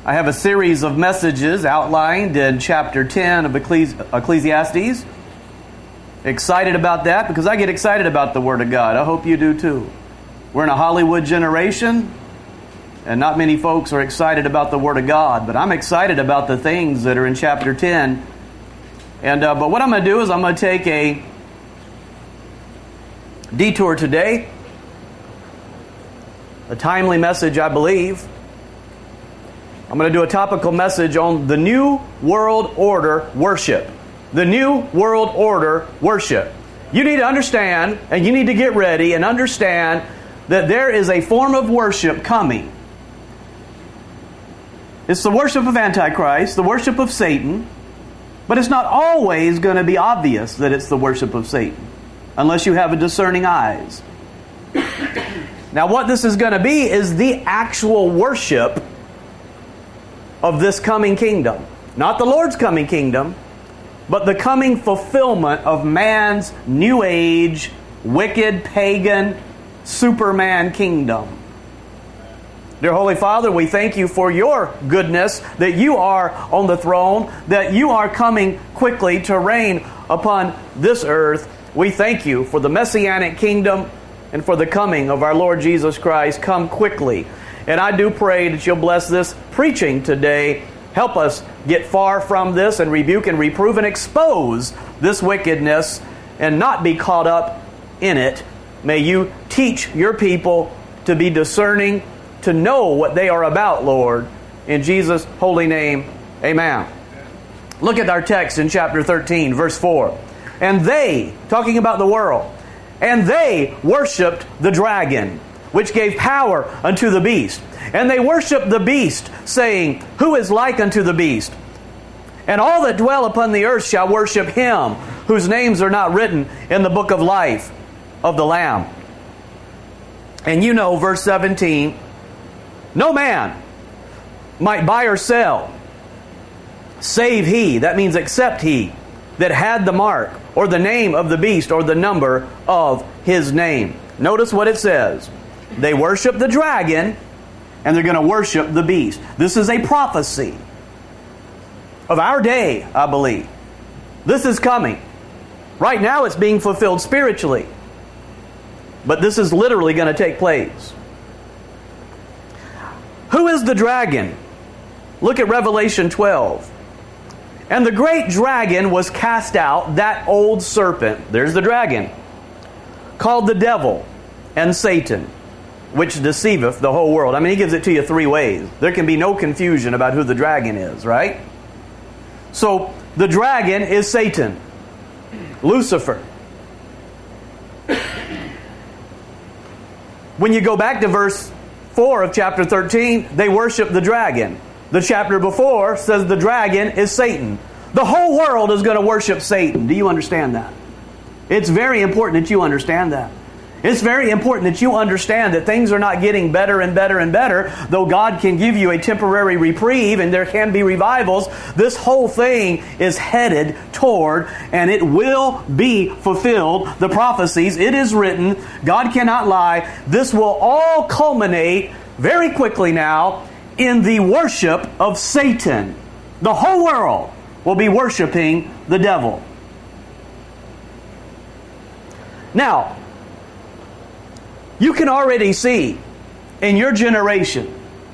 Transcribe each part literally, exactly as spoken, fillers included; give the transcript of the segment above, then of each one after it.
I have a series of messages outlined in chapter ten of Ecclesiastes. Excited about that because I get excited about the Word of God. I hope you do too. We're in a Hollywood generation, and not many folks are excited about the Word of God, but I'm excited about the things that are in chapter ten. And uh, but what I'm going to do is I'm going to take a detour today, a timely message, I believe. I'm going to do a topical message on the New World Order worship. The New World Order worship. You need to understand, and you need to get ready and understand that there is a form of worship coming. It's the worship of Antichrist, the worship of Satan, but it's not always going to be obvious that it's the worship of Satan, unless you have a discerning eyes. Now, what this is going to be is the actual worship of this coming kingdom. Not the Lord's coming kingdom, but the coming fulfillment of man's new age, wicked, pagan, Superman kingdom. Dear Holy Father, we thank you for your goodness, that you are on the throne, that you are coming quickly to reign upon this earth. We thank you for the Messianic kingdom and for the coming of our Lord Jesus Christ. Come quickly. And I do pray that you'll bless this preaching today. Help us get far from this and rebuke and reprove and expose this wickedness and not be caught up in it. May you teach your people to be discerning, to know what they are about, Lord. In Jesus' holy name, amen. Look at our text in chapter thirteen, verse four. And they, talking about the world, and they worshipped the dragon, which gave power unto the beast. And they worshipped the beast, saying, Who is like unto the beast? And all that dwell upon the earth shall worship him, whose names are not written in the book of life of the Lamb. And you know, verse seventeen, no man might buy or sell, save he, that means except he, that had the mark, or the name of the beast, or the number of his name. Notice what it says. They worship the dragon, and they're going to worship the beast. This is a prophecy of our day, I believe. This is coming. Right now it's being fulfilled spiritually. But this is literally going to take place. Who is the dragon? Look at Revelation twelve. And the great dragon was cast out, that old serpent, there's the dragon, called the devil and Satan, which deceiveth the whole world. I mean, he gives it to you three ways. There can be no confusion about who the dragon is, right? So, the dragon is Satan, Lucifer. When you go back to verse four of chapter thirteen, they worship the dragon. The chapter before says the dragon is Satan. The whole world is going to worship Satan. Do you understand that? It's very important that you understand that. It's very important that you understand that things are not getting better and better and better, though God can give you a temporary reprieve and there can be revivals. This whole thing is headed toward, and it will be fulfilled, the prophecies. It is written. God cannot lie. This will all culminate very quickly now in the worship of Satan. The whole world will be worshiping the devil. Now, you can already see in your generation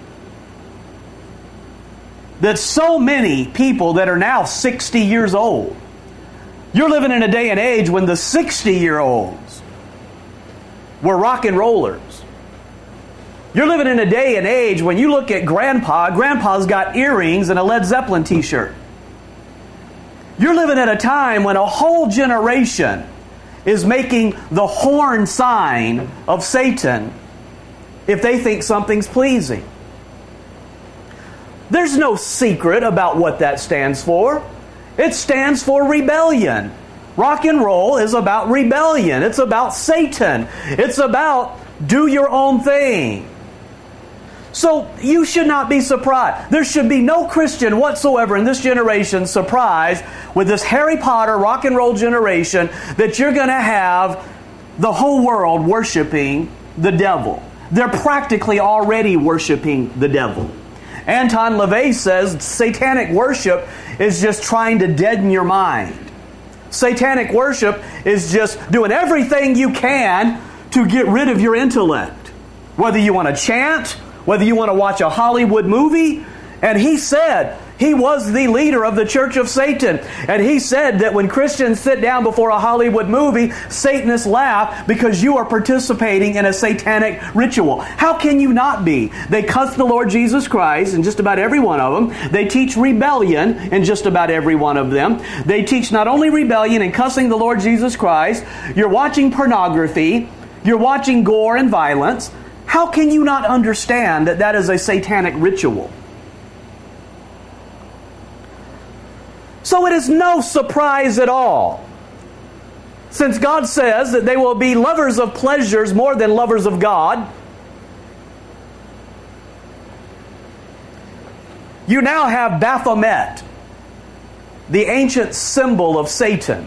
that so many people that are now sixty years old, you're living in a day and age when the sixty-year-olds were rock and rollers. You're living in a day and age when you look at Grandpa, Grandpa's got earrings and a Led Zeppelin t-shirt. You're living at a time when a whole generation is making the horn sign of Satan if they think something's pleasing. There's no secret about what that stands for. It stands for rebellion. Rock and roll is about rebellion. It's about Satan. It's about do your own thing. So you should not be surprised. There should be no Christian whatsoever in this generation surprised with this Harry Potter rock and roll generation that you're going to have the whole world worshiping the devil. They're practically already worshiping the devil. Anton LaVey says satanic worship is just trying to deaden your mind. Satanic worship is just doing everything you can to get rid of your intellect. Whether you want to chant, whether you want to watch a Hollywood movie. And he said, he was the leader of the Church of Satan. And he said that when Christians sit down before a Hollywood movie, Satanists laugh because you are participating in a satanic ritual. How can you not be? They cuss the Lord Jesus Christ in just about every one of them. They teach rebellion in just about every one of them. They teach not only rebellion and cussing the Lord Jesus Christ, you're watching pornography, you're watching gore and violence. How can you not understand that that is a satanic ritual? So it is no surprise at all, since God says that they will be lovers of pleasures more than lovers of God. You now have Baphomet, the ancient symbol of Satan.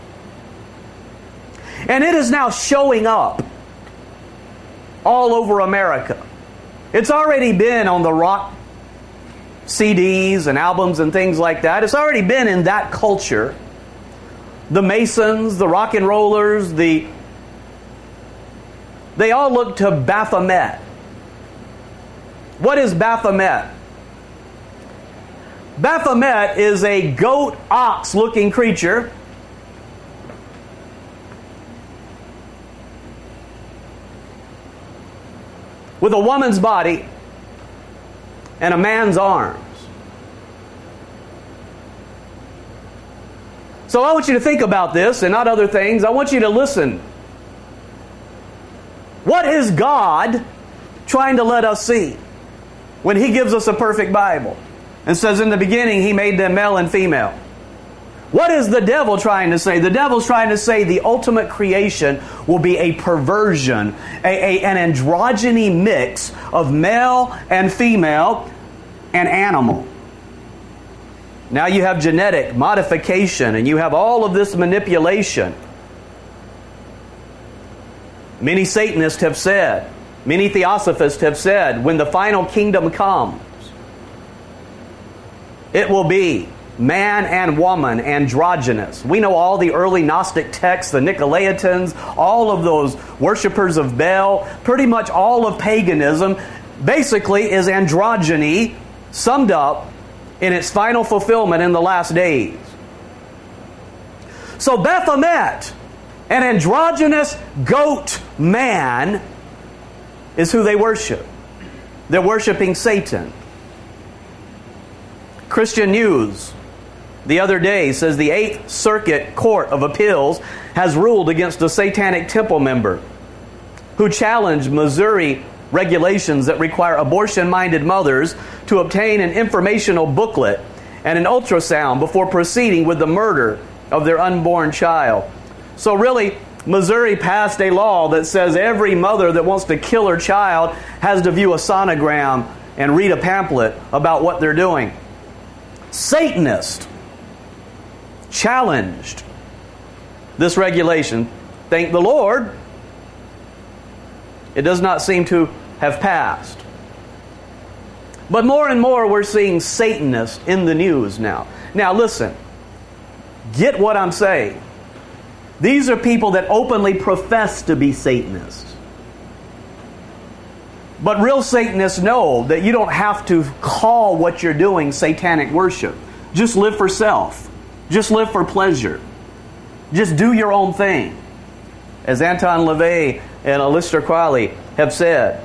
And it is now showing up all over America. It's already been on the rock C Ds and albums and things like that. It's already been in that culture. The Masons, the rock and rollers, the they all look to Baphomet. What is Baphomet? Baphomet is a goat ox looking creature with a woman's body and a man's arms. So I want you to think about this and not other things. I want you to listen. What is God trying to let us see when He gives us a perfect Bible and says in the beginning He made them male and female? What is the devil trying to say? The devil's trying to say the ultimate creation will be a perversion, a, a, an androgyny mix of male and female and animal. Now you have genetic modification and you have all of this manipulation. Many Satanists have said, many Theosophists have said, when the final kingdom comes, it will be man and woman, androgynous. We know all the early Gnostic texts, the Nicolaitans, all of those worshippers of Baal, pretty much all of paganism, basically is androgyny summed up in its final fulfillment in the last days. So Baphomet, an androgynous goat man, is who they worship. They're worshiping Satan. Christian News the other day says the Eighth Circuit Court of Appeals has ruled against a Satanic Temple member who challenged Missouri regulations that require abortion-minded mothers to obtain an informational booklet and an ultrasound before proceeding with the murder of their unborn child. So really, Missouri passed a law that says every mother that wants to kill her child has to view a sonogram and read a pamphlet about what they're doing. Satanists challenged this regulation. Thank the Lord, it does not seem to have passed. But more and more we're seeing Satanists in the news now. Now listen, get what I'm saying. These are people that openly profess to be Satanists. But real Satanists know that you don't have to call what you're doing satanic worship. Just live for self. Just live for pleasure. Just do your own thing. As Anton LaVey and Aleister Crowley have said.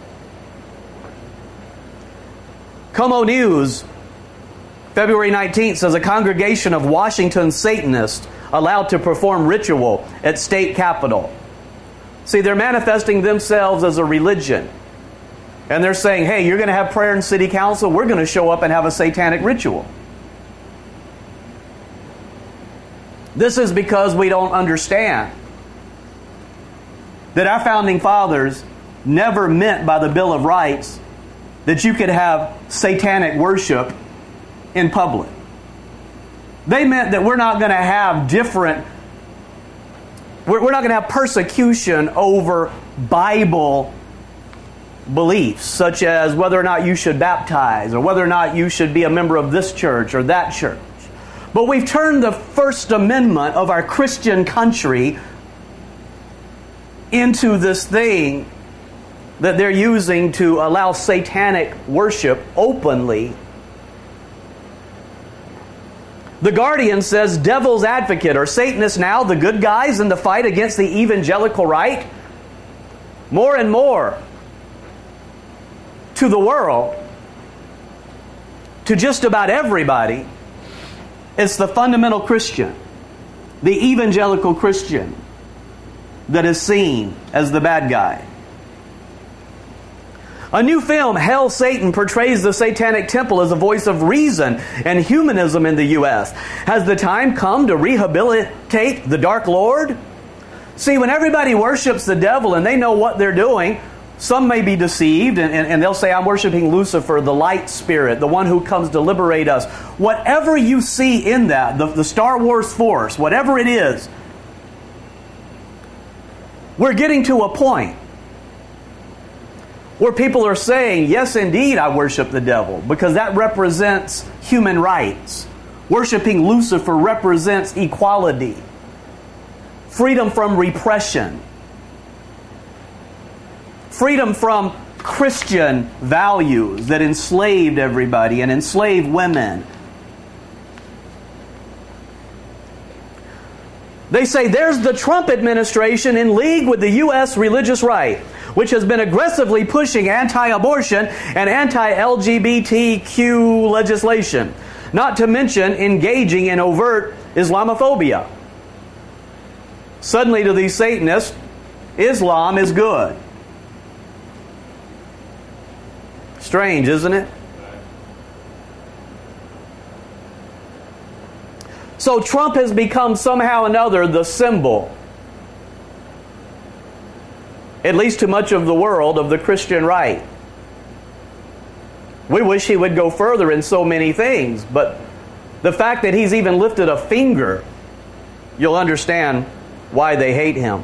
Como News, February nineteenth, says a congregation of Washington Satanists allowed to perform ritual at state capitol. See, they're manifesting themselves as a religion. And they're saying, hey, you're going to have prayer in city council, we're going to show up and have a satanic ritual. This is because we don't understand that our founding fathers never meant by the Bill of Rights that you could have satanic worship in public. They meant that we're not going to have different, we're, we're not going to have persecution over Bible beliefs, such as whether or not you should baptize, or whether or not you should be a member of this church or that church. But we've turned the First Amendment of our Christian country into this thing that they're using to allow satanic worship openly. The Guardian says, devil's advocate. Are Satanists now the good guys in the fight against the evangelical right? More and more to the world, to just about everybody, it's the fundamental Christian, the evangelical Christian, that is seen as the bad guy. A new film, Hell, Satan, portrays the Satanic Temple as a voice of reason and humanism in the U S Has the time come to rehabilitate the Dark Lord? See, when everybody worships the devil and they know what they're doing, some may be deceived and, and, and they'll say, I'm worshiping Lucifer, the light spirit, the one who comes to liberate us. Whatever you see in that, the, the Star Wars force, whatever it is, we're getting to a point where people are saying, yes, indeed, I worship the devil, because that represents human rights. Worshiping Lucifer represents equality, freedom from repression, freedom from Christian values that enslaved everybody and enslaved women. They say there's the Trump administration in league with the U S religious right, which has been aggressively pushing anti-abortion and anti-L G B T Q legislation, not to mention engaging in overt Islamophobia. Suddenly to these Satanists, Islam is good. Strange, isn't it? So Trump has become somehow or another the symbol, at least to much of the world, of the Christian right. We wish he would go further in so many things, but the fact that he's even lifted a finger, you'll understand why they hate him.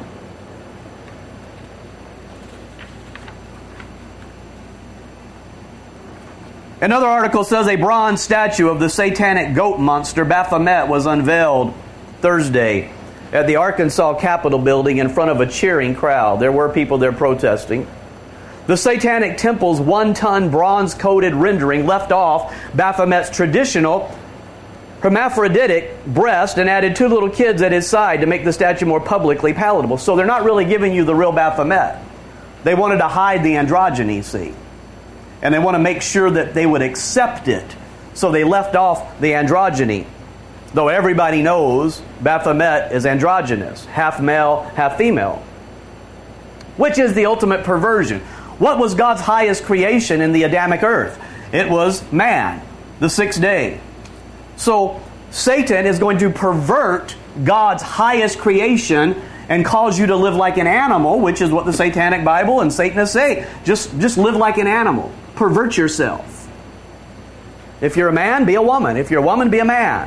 Another article says a bronze statue of the satanic goat monster Baphomet was unveiled Thursday at the Arkansas Capitol building in front of a cheering crowd. There were people there protesting. The Satanic Temple's one-ton bronze-coated rendering left off Baphomet's traditional hermaphroditic breast and added two little kids at his side to make the statue more publicly palatable. So they're not really giving you the real Baphomet. They wanted to hide the androgyny, see? And they want to make sure that they would accept it. So they left off the androgyny. Though everybody knows Baphomet is androgynous, half male, half female. Which is the ultimate perversion. What was God's highest creation in the Adamic earth? It was man, the sixth day. So Satan is going to pervert God's highest creation and cause you to live like an animal, which is what the Satanic Bible and Satanists say. Just, just live like an animal. Pervert yourself. If you're a man, be a woman. If you're a woman, be a man.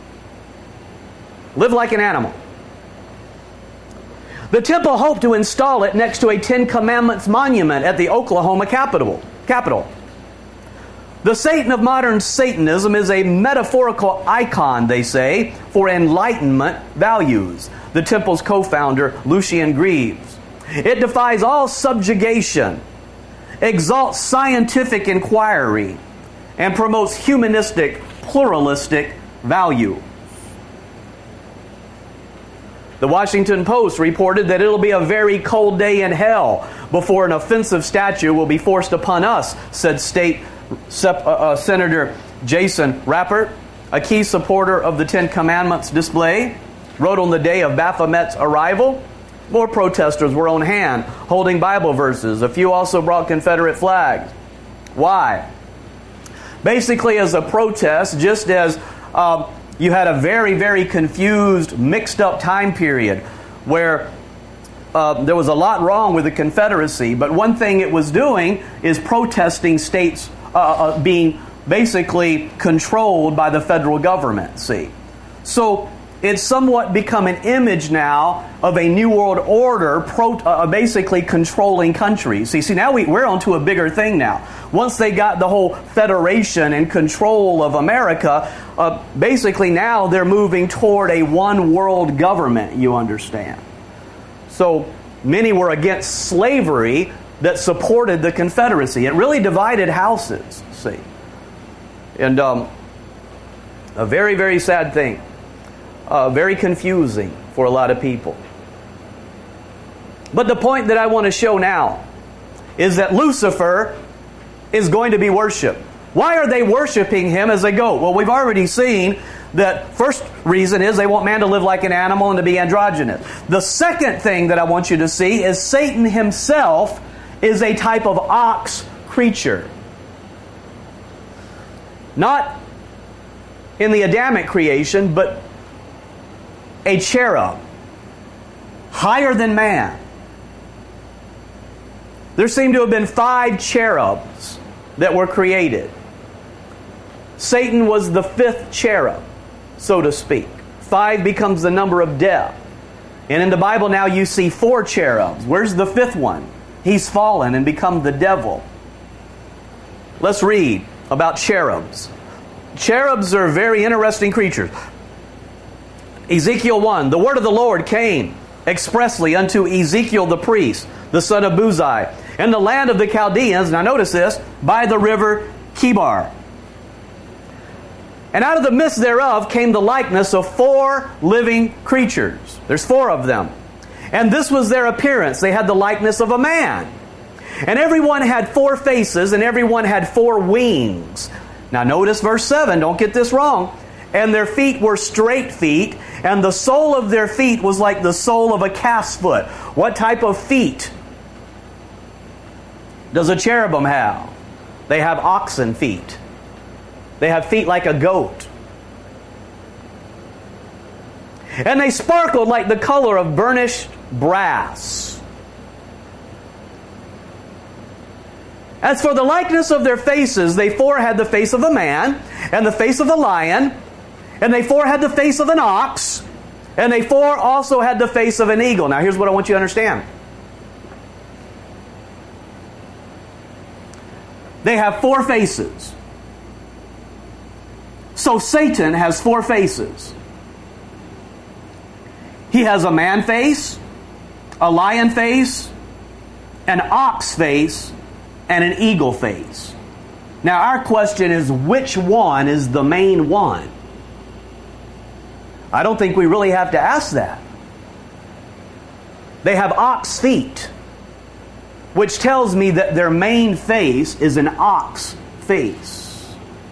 Live like an animal. The temple hoped to install it next to a Ten Commandments monument at the Oklahoma Capitol. Capitol. The Satan of modern Satanism is a metaphorical icon, they say, for Enlightenment values. The temple's co-founder, Lucien Greaves. It defies all subjugation, exalts scientific inquiry, and promotes humanistic, pluralistic value. The Washington Post reported that it'll be a very cold day in hell before an offensive statue will be forced upon us, said State Sep- uh, uh, Senator Jason Rappert, a key supporter of the Ten Commandments display, wrote on the day of Baphomet's arrival, more protesters were on hand, holding Bible verses. A few also brought Confederate flags. Why? Basically as a protest, just as um, you had a very, very confused, mixed up time period where uh, there was a lot wrong with the Confederacy, but one thing it was doing is protesting states uh, uh, being basically controlled by the federal government, see. So it's somewhat become an image now of a New World Order pro, uh, basically controlling countries. See, see now we, we're onto a bigger thing now. Once they got the whole federation and control of America, uh, basically now they're moving toward a one world government, you understand. So many were against slavery that supported the Confederacy. It really divided houses, see. And um, a very, very sad thing. Uh, very confusing for a lot of people. But the point that I want to show now is that Lucifer is going to be worshipped. Why are they worshiping him as a goat? Well, we've already seen that first reason is they want man to live like an animal and to be androgynous. The second thing that I want you to see is Satan himself is a type of ox creature. Not in the Adamic creation, but a cherub, higher than man. There seem to have been five cherubs that were created. Satan was the fifth cherub, so to speak. Five becomes the number of death. And in the Bible now you see four cherubs. Where's the fifth one? He's fallen and become the devil. Let's read about cherubs. Cherubs are very interesting creatures. Ezekiel one, the word of the Lord came expressly unto Ezekiel the priest, the son of Buzi, in the land of the Chaldeans, now notice this, by the river Chebar. And out of the midst thereof came the likeness of four living creatures. There's four of them. And this was their appearance. They had the likeness of a man. And everyone had four faces, and everyone had four wings. Now notice verse seven, don't get this wrong. And their feet were straight feet, and the sole of their feet was like the sole of a calf's foot. What type of feet does a cherubim have? They have oxen feet. They have feet like a goat. And they sparkled like the color of burnished brass. As for the likeness of their faces, they four had the face of a man, and the face of a lion, and they four had the face of an ox, and they four also had the face of an eagle. Now here's what I want you to understand. They have four faces. So Satan has four faces. He has a man face, a lion face, an ox face, and an eagle face. Now our question is, which one is the main one? I don't think we really have to ask that. They have ox feet, which tells me that their main face is an ox face.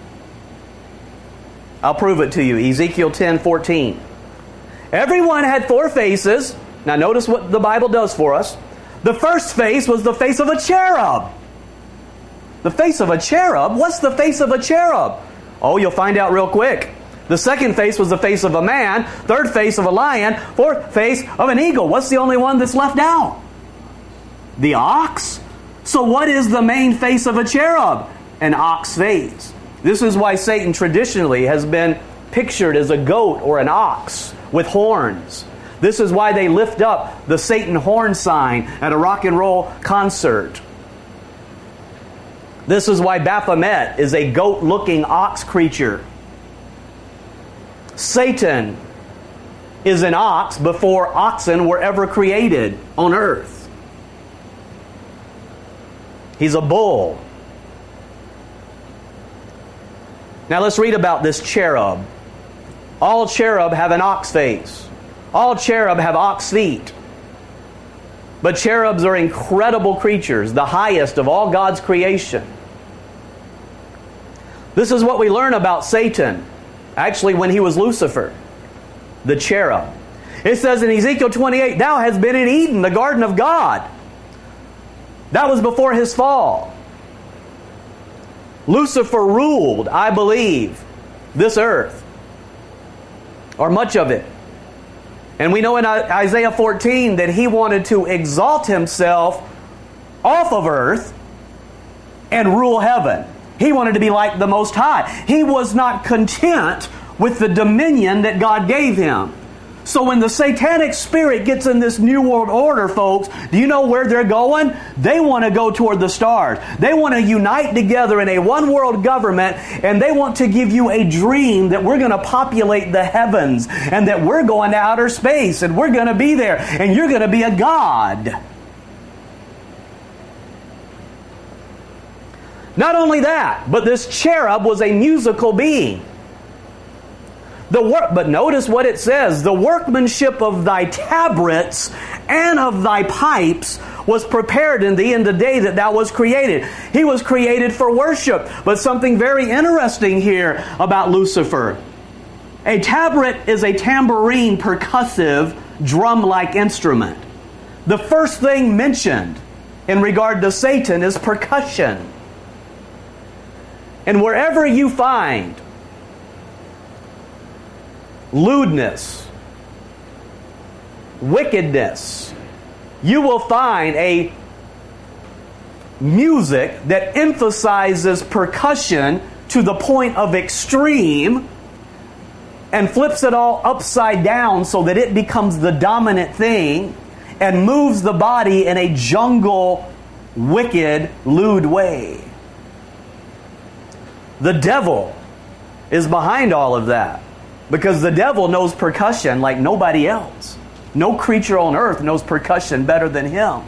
I'll prove it to you. Ezekiel ten fourteen. Everyone had four faces. Now notice what the Bible does for us. The first face was the face of a cherub. The face of a cherub? What's the face of a cherub? Oh, you'll find out real quick. The second face was the face of a man. Third face of a lion. Fourth face of an eagle. What's the only one that's left out? The ox? So what is the main face of a cherub? An ox face. This is why Satan traditionally has been pictured as a goat or an ox with horns. This is why they lift up the Satan horn sign at a rock and roll concert. This is why Baphomet is a goat-looking ox creature. Satan is an ox before oxen were ever created on earth. He's a bull. Now let's read about this cherub. All cherub have an ox face. All cherub have ox feet. But cherubs are incredible creatures, the highest of all God's creation. This is what we learn about Satan, actually when he was Lucifer, the cherub. It says in Ezekiel twenty-eight, "Thou hast been in Eden, the garden of God." That was before his fall. Lucifer ruled, I believe, this earth, or much of it. And we know in Isaiah fourteen that he wanted to exalt himself off of earth and rule heaven. He wanted to be like the Most High. He was not content with the dominion that God gave him. So when the satanic spirit gets in this New World Order, folks, do you know where they're going? They want to go toward the stars. They want to unite together in a one world government, and they want to give you a dream that we're going to populate the heavens and that we're going to outer space and we're going to be there and you're going to be a god. Not only that, but this cherub was a musical being. The work, but notice what it says. The workmanship of thy tabrets and of thy pipes was prepared in thee in the day that thou was created. He was created for worship. But something very interesting here about Lucifer. A tabret is a tambourine percussive drum-like instrument. The first thing mentioned in regard to Satan is percussion. And wherever you find lewdness, wickedness, you will find a music that emphasizes percussion to the point of extreme and flips it all upside down so that it becomes the dominant thing and moves the body in a jungle, wicked, lewd way. The devil is behind all of that. Because the devil knows percussion like nobody else. No creature on earth knows percussion better than him.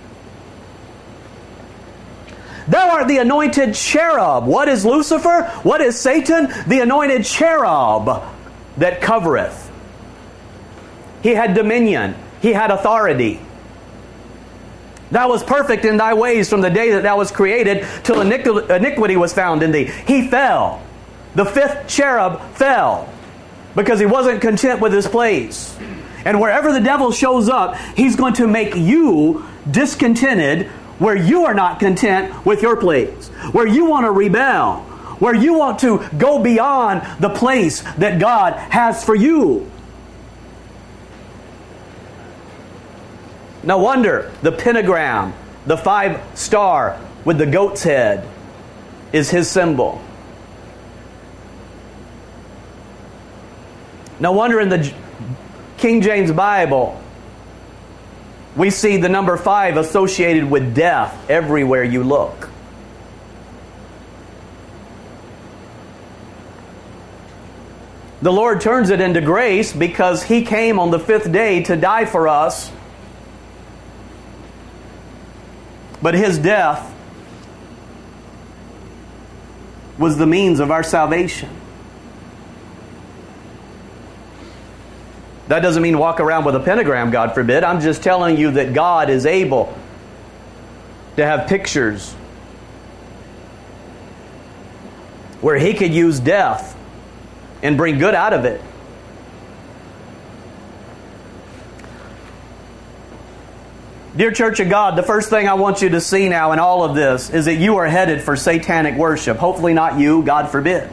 Thou art the anointed cherub. What is Lucifer? What is Satan? The anointed cherub that covereth. He had dominion. He had authority. Thou was perfect in thy ways from the day that thou was created till iniquity was found in thee. He fell. The fifth cherub fell. Because he wasn't content with his place. And wherever the devil shows up, he's going to make you discontented where you are not content with your place. Where you want to rebel. Where you want to go beyond the place that God has for you. No wonder the pentagram, the five star with the goat's head, is his symbol. No wonder in the King James Bible, we see the number five associated with death everywhere you look. The Lord turns it into grace because He came on the fifth day to die for us. But His death was the means of our salvation. That doesn't mean walk around with a pentagram, God forbid. I'm just telling you that God is able to have pictures where He could use death and bring good out of it. Dear Church of God, the first thing I want you to see now in all of this is that you are headed for satanic worship. Hopefully not you, God forbid.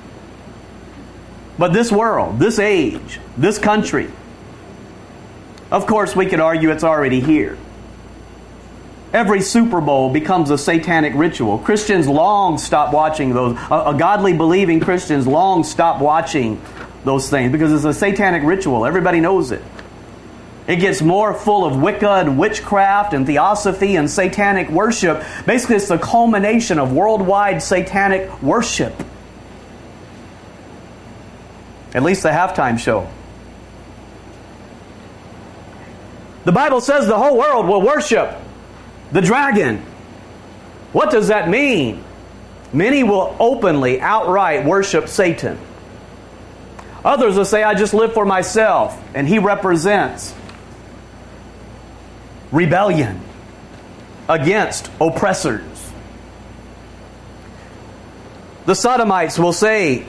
But this world, this age, this country, of course we could argue it's already here. Every Super Bowl becomes a satanic ritual. Christians long stop watching those. A, a godly believing Christians long stop watching those things because it's a satanic ritual. Everybody knows it. It gets more full of Wicca and witchcraft and theosophy and satanic worship. Basically, it's the culmination of worldwide satanic worship. At least the halftime show. The Bible says the whole world will worship the dragon. What does that mean? Many will openly, outright worship Satan. Others will say, I just live for myself. And he represents rebellion against oppressors. The Sodomites will say,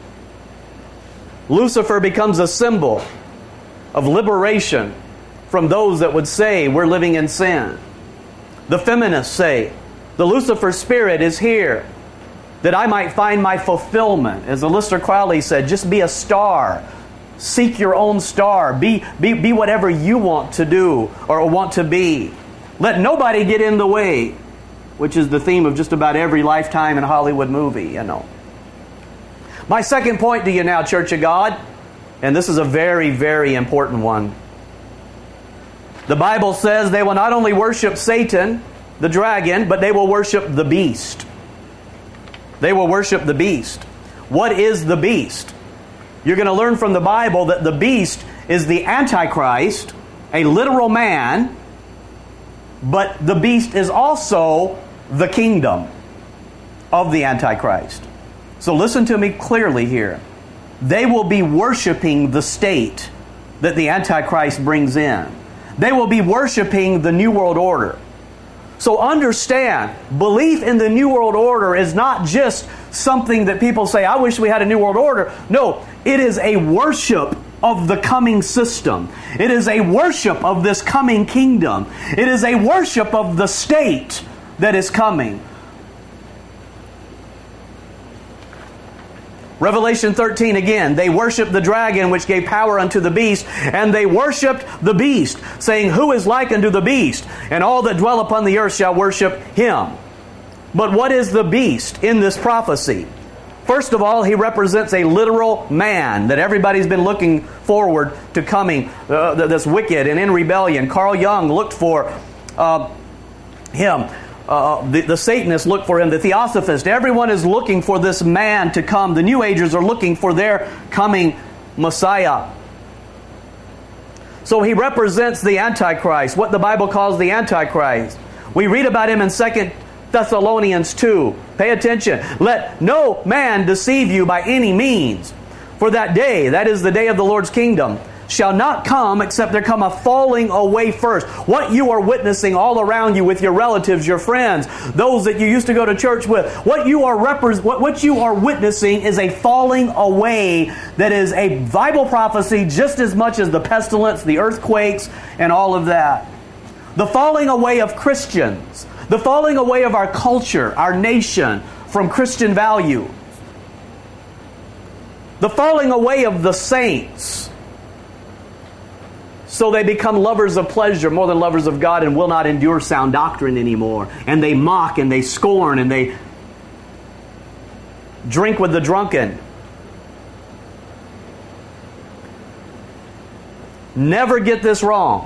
Lucifer becomes a symbol of liberation from those that would say we're living in sin. The feminists say, the Lucifer spirit is here that I might find my fulfillment. As Aleister Crowley said, just be a star. Seek your own star. Be, be, be whatever you want to do or want to be. Let nobody get in the way, which is the theme of just about every Lifetime and Hollywood movie, you know. My second point to you now, Church of God, And this is a very, very important one. The Bible says they will not only worship Satan, the dragon, but they will worship the beast. They will worship the beast. What is the beast? You're going to learn from the Bible that the beast is the Antichrist, a literal man, but the beast is also the kingdom of the Antichrist. So listen to me clearly here. They will be worshiping the state that the Antichrist brings in. They will be worshiping the New World Order. So understand, belief in the New World Order is not just something that people say, I wish we had a New World Order. No, it is a worship of the coming system. It is a worship of this coming kingdom. It is a worship of the state that is coming. Revelation thirteen again, they worshiped the dragon which gave power unto the beast, and they worshiped the beast, saying, Who is like unto the beast? And all that dwell upon the earth shall worship him. But what is the beast in this prophecy? First of all, he represents a literal man that everybody's been looking forward to coming, uh, that's wicked and in rebellion. Carl Jung looked for uh, him. Uh, the, the Satanists look for him. The Theosophists. Everyone is looking for this man to come. The New Agers are looking for their coming Messiah. So he represents the Antichrist, what the Bible calls the Antichrist. We read about him in Second Thessalonians two. Pay attention. Let no man deceive you by any means. For that day, that is the day of the Lord's kingdom, shall not come except there come a falling away first. What you are witnessing all around you with your relatives, your friends, those that you used to go to church with, what you are repre- what, what you are witnessing is a falling away that is a Bible prophecy just as much as the pestilence, the earthquakes, and all of that. The falling away of Christians, the falling away of our culture, our nation, from Christian value. The falling away of the saints. So they become lovers of pleasure more than lovers of God and will not endure sound doctrine anymore. And they mock and they scorn and they drink with the drunken. Never get this wrong.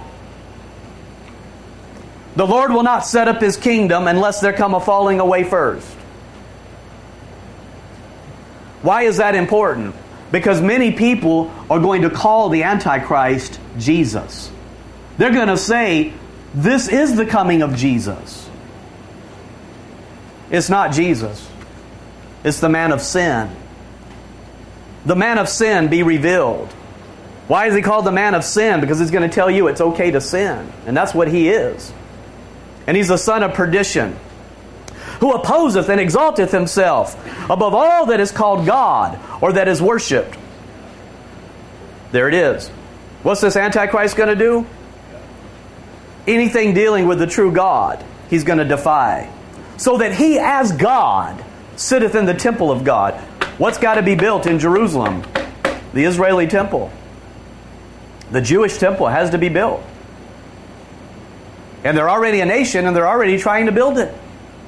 The Lord will not set up His kingdom unless there come a falling away first. Why is that important? Because many people are going to call the Antichrist Jesus. They're going to say, this is the coming of Jesus. It's not Jesus. It's the man of sin. The man of sin be revealed. Why is he called the man of sin? Because he's going to tell you it's okay to sin. And that's what he is. And he's the son of perdition, who opposeth and exalteth himself above all that is called God or that is worshipped. There it is. What's this Antichrist going to do? Anything dealing with the true God, he's going to defy. So that he as God sitteth in the temple of God. What's got to be built in Jerusalem? The Israeli temple. The Jewish temple has to be built. And they're already a nation and they're already trying to build it.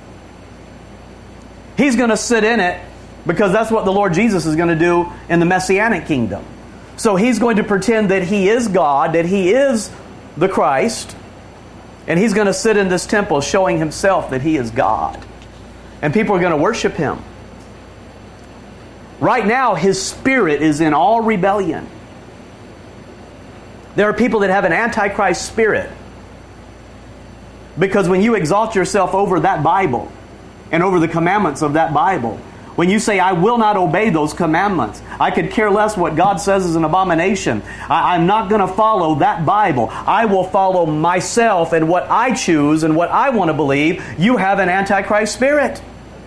He's going to sit in it because that's what the Lord Jesus is going to do in the Messianic kingdom. So he's going to pretend that he is God, that he is the Christ, and he's going to sit in this temple showing himself that he is God. And people are going to worship him. Right now, his spirit is in all rebellion. There are people that have an Antichrist spirit. Because when you exalt yourself over that Bible and over the commandments of that Bible, when you say, I will not obey those commandments, I could care less what God says is an abomination, I, I'm not going to follow that Bible. I will follow myself and what I choose and what I want to believe. You have an Antichrist spirit.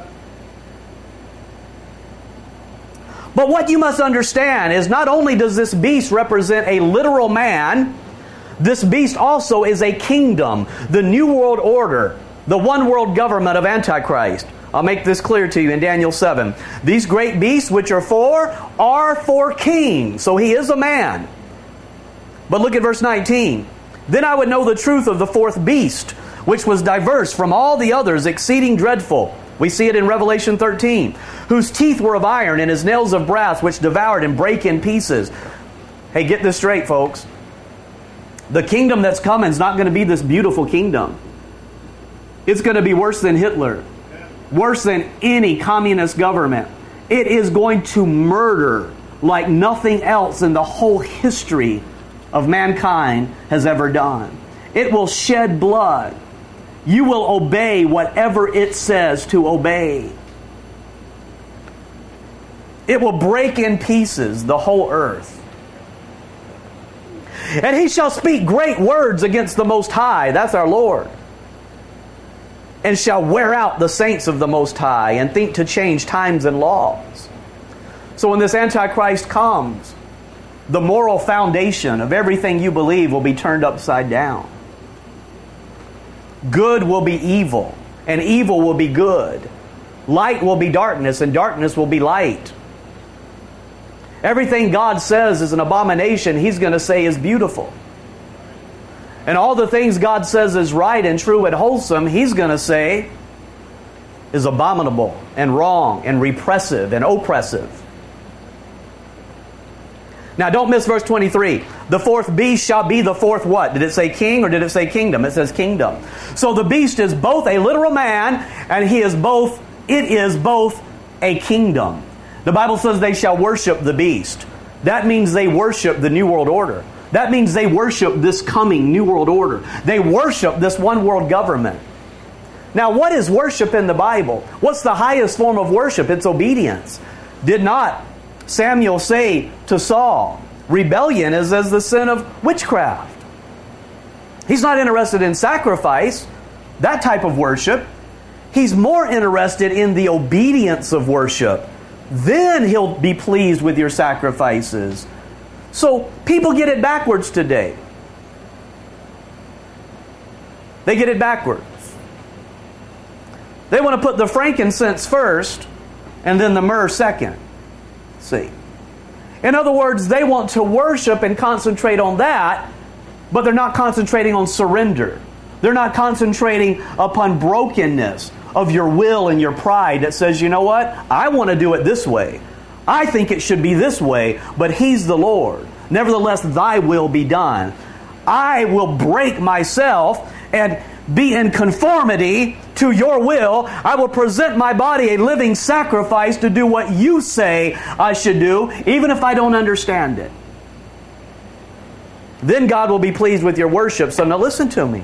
But what you must understand is not only does this beast represent a literal man, this beast also is a kingdom, the New World Order, the one world government of Antichrist. I'll make this clear to you in Daniel seven. These great beasts which are for, are for kings. So he is a man. But look at verse nineteen. Then I would know the truth of the fourth beast, which was diverse from all the others, exceeding dreadful. We see it in Revelation thirteen. Whose teeth were of iron, and his nails of brass, which devoured and brake in pieces. Hey, get this straight, folks. The kingdom that's coming is not going to be this beautiful kingdom. It's going to be worse than Hitler. Worse than any communist government. It is going to murder like nothing else in the whole history of mankind has ever done. It will shed blood. You will obey whatever it says to obey. It will break in pieces the whole earth. And he shall speak great words against the Most High. That's our Lord. And shall wear out the saints of the Most High and think to change times and laws. So when this Antichrist comes, the moral foundation of everything you believe will be turned upside down. Good will be evil, and evil will be good. Light will be darkness, and darkness will be light. Everything God says is an abomination, He's going to say is beautiful. And all the things God says is right and true and wholesome, He's going to say is abominable and wrong and repressive and oppressive. Now don't miss verse twenty-three. The fourth beast shall be the fourth what? Did it say king or did it say kingdom? It says kingdom. So the beast is both a literal man and he is both, it is both a kingdom. The Bible says they shall worship the beast. That means they worship the New World Order. That means they worship this coming New World Order. They worship this one world government. Now what is worship in the Bible? What's the highest form of worship? It's obedience. Did not Samuel say to Saul, rebellion is as the sin of witchcraft. He's not interested in sacrifice, that type of worship. He's more interested in the obedience of worship. Then He'll be pleased with your sacrifices. So people get it backwards today. They get it backwards. They want to put the frankincense first and then the myrrh second. See. In other words, they want to worship and concentrate on that, but they're not concentrating on surrender. They're not concentrating upon brokenness of your will and your pride that says, you know what? I want to do it this way. I think it should be this way, but He's the Lord. Nevertheless, Thy will be done. I will break myself and be in conformity to Your will. I will present my body a living sacrifice to do what You say I should do, even if I don't understand it. Then God will be pleased with your worship. So now listen to me.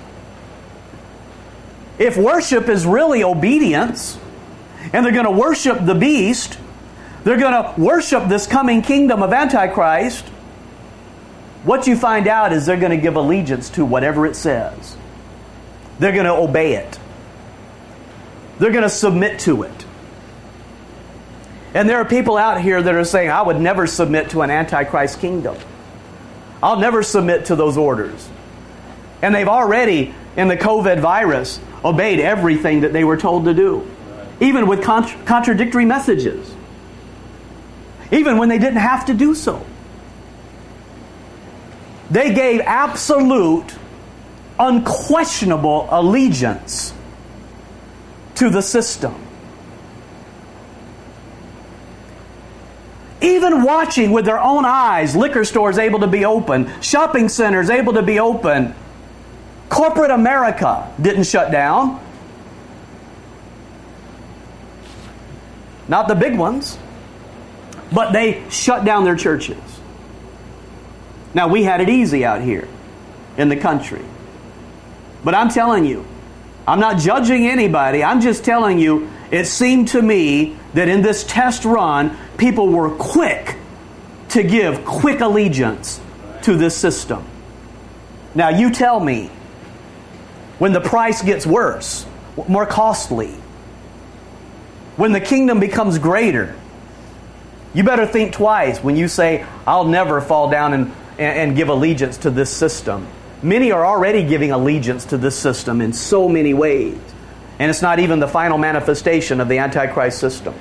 If worship is really obedience, and they're going to worship the beast, they're going to worship this coming kingdom of Antichrist, what you find out is they're going to give allegiance to whatever it says. They're going to obey it. They're going to submit to it. And there are people out here that are saying, I would never submit to an Antichrist kingdom. I'll never submit to those orders. And they've already, in the COVID virus, obeyed everything that they were told to do. Even with contra- contradictory messages. Even when they didn't have to do so. They gave absolute, unquestionable allegiance to the system. Even watching with their own eyes, liquor stores able to be open, shopping centers able to be open, corporate America didn't shut down. Not the big ones. But they shut down their churches. Now, we had it easy out here in the country. But I'm telling you, I'm not judging anybody. I'm just telling you, it seemed to me that in this test run, people were quick to give quick allegiance to this system. Now, you tell me, when the price gets worse, more costly, when the kingdom becomes greater, you better think twice when you say, I'll never fall down and, and, and give allegiance to this system. Many are already giving allegiance to this system in so many ways. And it's not even the final manifestation of the Antichrist system.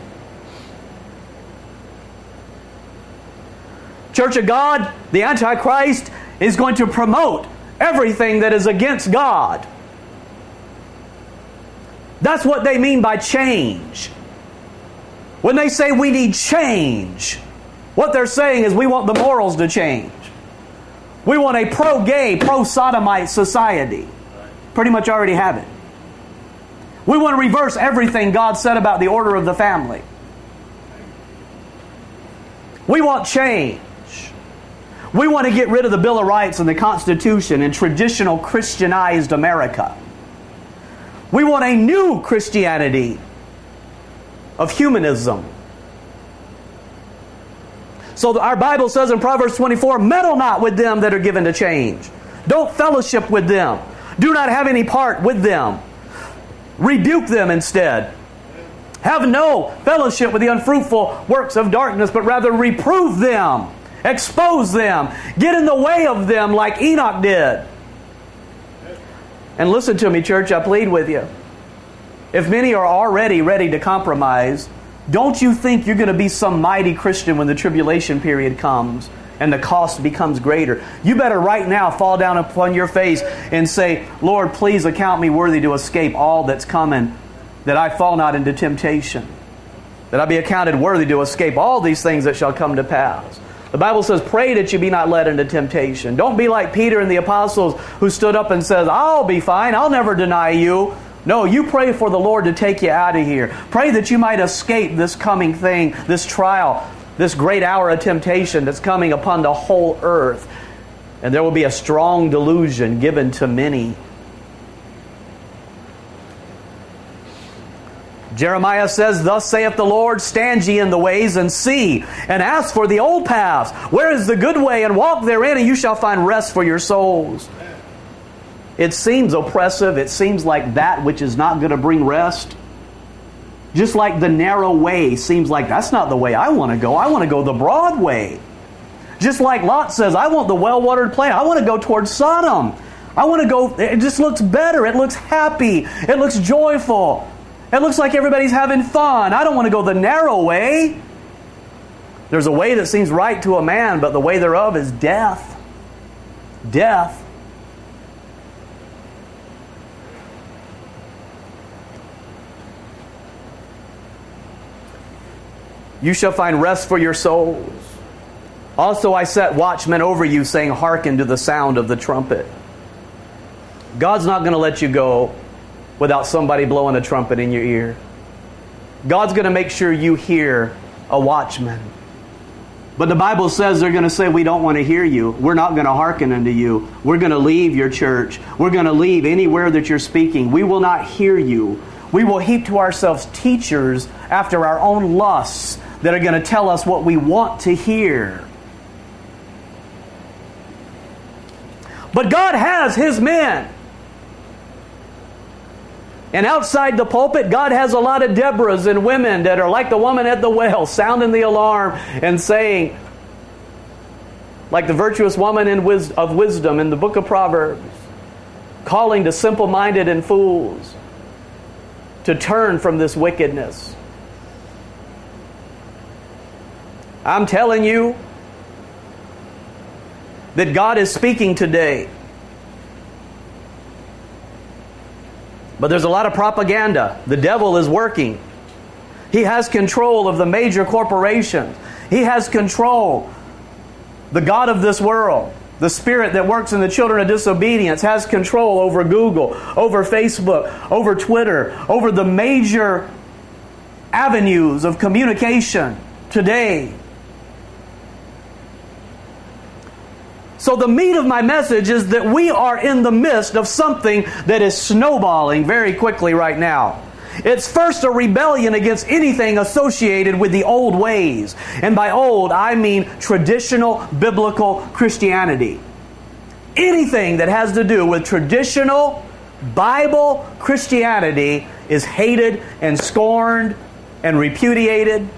Church of God, the Antichrist is going to promote everything that is against God. That's what they mean by change. When they say we need change, What they're saying is we want the morals to change. We want a pro-gay, pro-sodomite society. Pretty much already have it. We want to reverse everything God said about the order of the family. We want change. We want to get rid of the Bill of Rights and the Constitution and traditional Christianized America. We want a new Christianity of humanism. So our Bible says in Proverbs twenty-four, meddle not with them that are given to change. Don't fellowship with them. Do not have any part with them. Rebuke them instead. Have no fellowship with the unfruitful works of darkness, but rather reprove them. Expose them. Get in the way of them like Enoch did. And listen to me, church, I plead with you. If many are already ready to compromise, don't you think you're going to be some mighty Christian when the tribulation period comes and the cost becomes greater? You better right now fall down upon your face and say, Lord, please account me worthy to escape all that's coming, that I fall not into temptation, that I be accounted worthy to escape all these things that shall come to pass. The Bible says, pray that you be not led into temptation. Don't be like Peter and the apostles who stood up and says, I'll be fine, I'll never deny you. No, you pray for the Lord to take you out of here. Pray that you might escape this coming thing, this trial, this great hour of temptation that's coming upon the whole earth. And there will be a strong delusion given to many. Jeremiah says, thus saith the Lord, stand ye in the ways and see, and ask for the old paths. Where is the good way? And walk therein, and you shall find rest for your souls. It seems oppressive. It seems like that which is not going to bring rest. Just like the narrow way seems like that's not the way I want to go. I want to go the broad way. Just like Lot says, I want the well-watered plain. I want to go towards Sodom. I want to go, it just looks better. It looks happy. It looks joyful. It looks like everybody's having fun. I don't want to go the narrow way. There's a way that seems right to a man, but the way thereof is death. Death. You shall find rest for your souls. Also I set watchmen over you, saying, hearken to the sound of the trumpet. God's not going to let you go without somebody blowing a trumpet in your ear. God's going to make sure you hear a watchman. But the Bible says they're going to say, we don't want to hear you. We're not going to hearken unto you. We're going to leave your church. We're going to leave anywhere that you're speaking. We will not hear you. We will heap to ourselves teachers after our own lusts that are going to tell us what we want to hear. But God has His men. And outside the pulpit, God has a lot of Deborahs and women that are like the woman at the well, sounding the alarm and saying, like the virtuous woman in wis- of wisdom in the book of Proverbs, calling to simple-minded and fools to turn from this wickedness. I'm telling you that God is speaking today. But there's a lot of propaganda. The devil is working. He has control of the major corporations. He has control. The God of this world, the spirit that works in the children of disobedience, has control over Google, over Facebook, over Twitter, over the major avenues of communication today. So the meat of my message is that we are in the midst of something that is snowballing very quickly right now. It's first a rebellion against anything associated with the old ways. And by old, I mean traditional biblical Christianity. Anything that has to do with traditional Bible Christianity is hated and scorned and repudiated.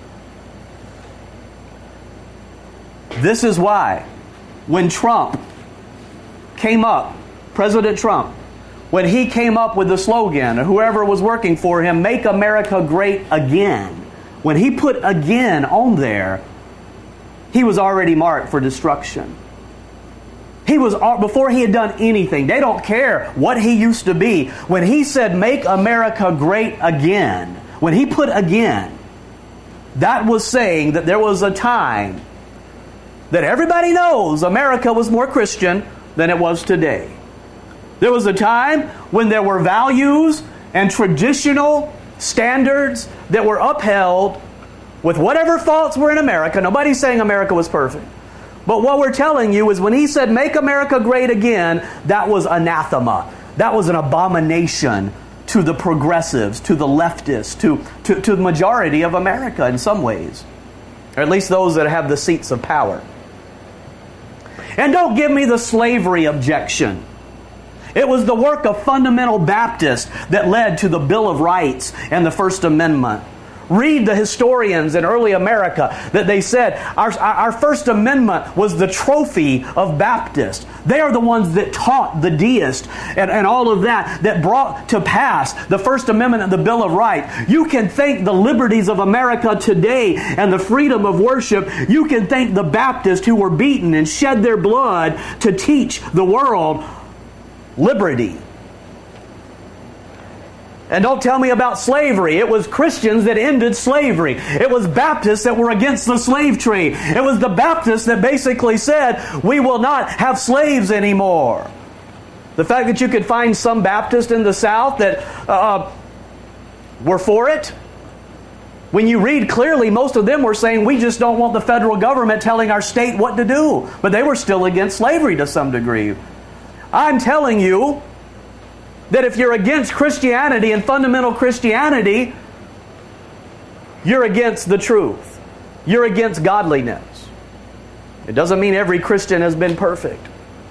This is why when Trump came up, President Trump, when he came up with the slogan, or whoever was working for him, make America great again, when he put again on there, he was already marked for destruction. He was, before he had done anything, they don't care what he used to be. When he said, make America great again, when he put again, that was saying that there was a time that everybody knows America was more Christian than it was today. There was a time when there were values and traditional standards that were upheld with whatever faults were in America. Nobody's saying America was perfect. But what we're telling you is when he said, make America great again, that was anathema. That was an abomination to the progressives, to the leftists, to, to, to the majority of America in some ways. Or at least those that have the seats of power. And don't give me the slavery objection. It was the work of fundamental Baptists that led to the Bill of Rights and the First Amendment. Read the historians in early America that they said our, our First Amendment was the trophy of Baptists. They are the ones that taught the deist and, and all of that, that brought to pass the First Amendment and the Bill of Rights. You can thank the liberties of America today and the freedom of worship. You can thank the Baptists who were beaten and shed their blood to teach the world liberty. And don't tell me about slavery. It was Christians that ended slavery. It was Baptists that were against the slave trade. It was the Baptists that basically said, we will not have slaves anymore. The fact that you could find some Baptists in the South that uh, were for it, when you read clearly, most of them were saying, we just don't want the federal government telling our state what to do. But they were still against slavery to some degree. I'm telling you that if you're against Christianity and fundamental Christianity, you're against the truth. You're against godliness. It doesn't mean every Christian has been perfect.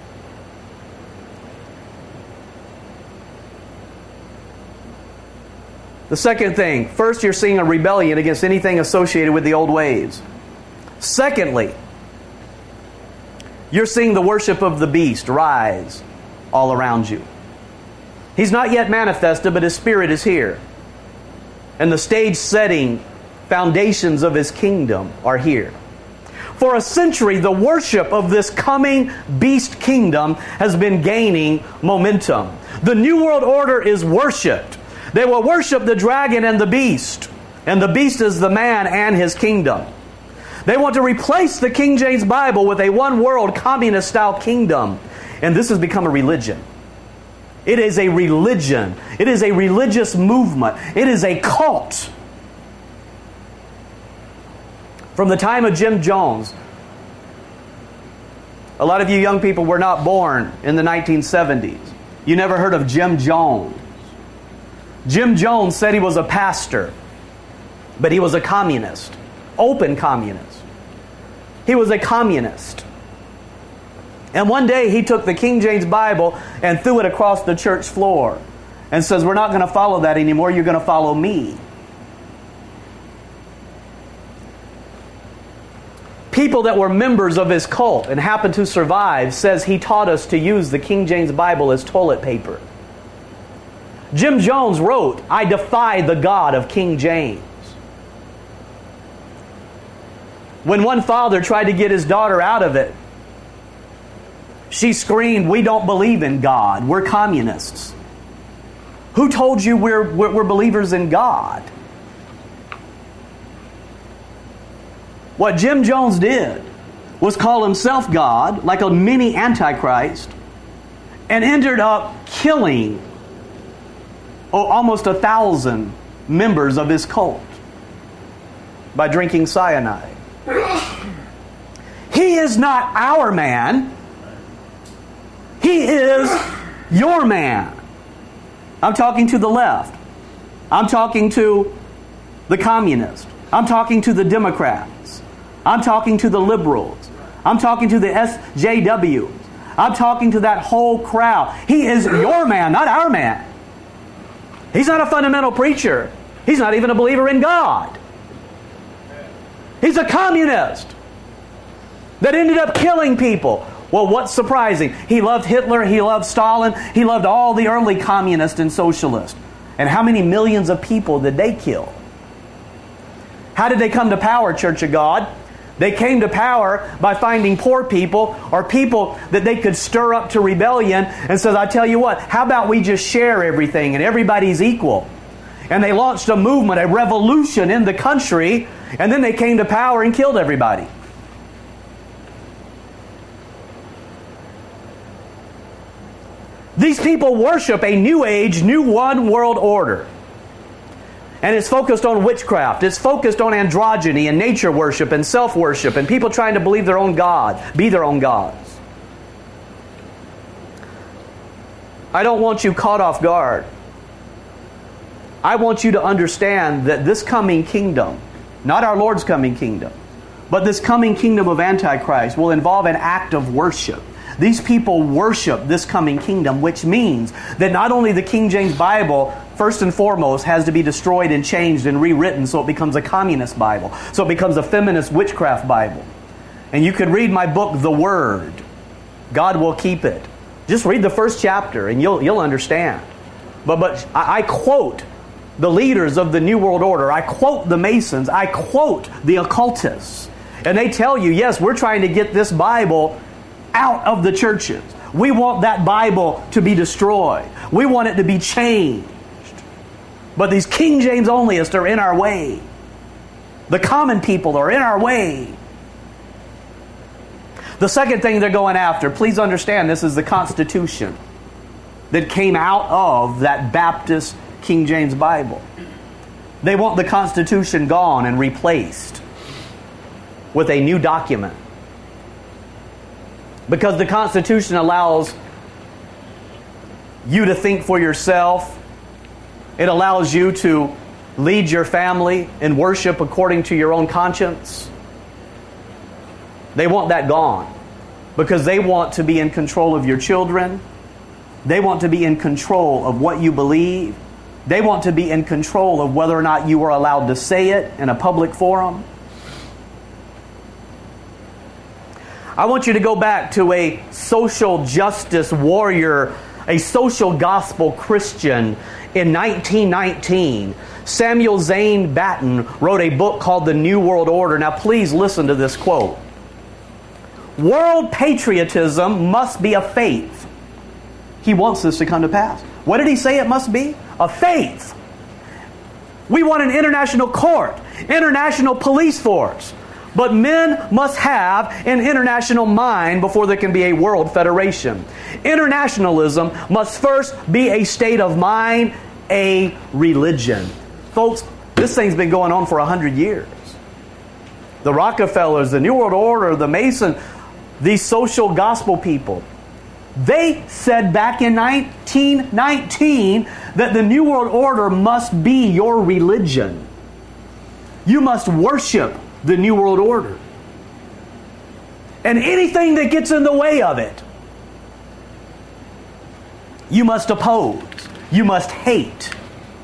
The second thing, first, you're seeing a rebellion against anything associated with the old ways. Secondly, you're seeing the worship of the beast rise all around you. He's not yet manifested, but His Spirit is here. And the stage setting foundations of His kingdom are here. For a century, the worship of this coming beast kingdom has been gaining momentum. The New World Order is worshipped. They will worship the dragon and the beast. And the beast is the man and his kingdom. They want to replace the King James Bible with a one-world communist-style kingdom. And this has become a religion. It is a religion. It is a religious movement. It is a cult. From the time of Jim Jones, a lot of you young people were not born in the nineteen seventies. You never heard of Jim Jones. Jim Jones said he was a pastor, but he was a communist. Open communist. He was a communist. And one day he took the King James Bible and threw it across the church floor and says, we're not going to follow that anymore, you're going to follow me. People that were members of his cult and happened to survive says he taught us to use the King James Bible as toilet paper. Jim Jones wrote, I defy the God of King James. When one father tried to get his daughter out of it, she screamed, we don't believe in God. We're communists. Who told you we're, we're, we're believers in God? What Jim Jones did was call himself God, like a mini Antichrist, and ended up killing oh, almost a thousand members of his cult by drinking cyanide. He is not our man. He is your man. I'm talking to the left. I'm talking to the communists. I'm talking to the Democrats. I'm talking to the liberals. I'm talking to the S J Ws. I'm talking to that whole crowd. He is your man, not our man. He's not a fundamental preacher. He's not even a believer in God. He's a communist that ended up killing people. Well, what's surprising? He loved Hitler, he loved Stalin, he loved all the early communists and socialists. And how many millions of people did they kill? How did they come to power, Church of God? They came to power by finding poor people or people that they could stir up to rebellion and says, I tell you what, how about we just share everything and everybody's equal? And they launched a movement, a revolution in the country, And then they came to power and killed everybody. These people worship a new age, new one world order. And it's focused on witchcraft. It's focused on androgyny and nature worship and self-worship and people trying to believe their own God, be their own gods. I don't want you caught off guard. I want you to understand that this coming kingdom, not our Lord's coming kingdom, but this coming kingdom of Antichrist will involve an act of worship. These people worship this coming kingdom, which means that not only the King James Bible, first and foremost, has to be destroyed and changed and rewritten so it becomes a communist Bible, so it becomes a feminist witchcraft Bible. And you could read my book, The Word. God will keep it. Just read the first chapter and you'll you'll understand. But but I, I quote the leaders of the New World Order. I quote the Masons. I quote the occultists. And they tell you, yes, we're trying to get this Bible out of the churches. We want that Bible to be destroyed. We want it to be changed. But these King James onlyists are in our way. The common people are in our way. The second thing they're going after, please understand, this is the Constitution that came out of that Baptist King James Bible. They want the Constitution gone and replaced with a new document. Because the Constitution allows you to think for yourself. It allows you to lead your family in worship according to your own conscience. They want that gone because they want to be in control of your children. They want to be in control of what you believe. They want to be in control of whether or not you are allowed to say it in a public forum. I want you to go back to a social justice warrior, a social gospel Christian in nineteen nineteen. Samuel Zane Batten wrote a book called The New World Order. Now please listen to this quote. World patriotism must be a faith. He wants this to come to pass. What did he say it must be? A faith. We want an international court, international police force. But men must have an international mind before there can be a world federation. Internationalism must first be a state of mind, a religion. Folks, this thing's been going on for a hundred years. The Rockefellers, the New World Order, the Mason, these social gospel people, they said back in nineteen nineteen that the New World Order must be your religion. You must worship the New World Order. And anything that gets in the way of it, you must oppose. You must hate.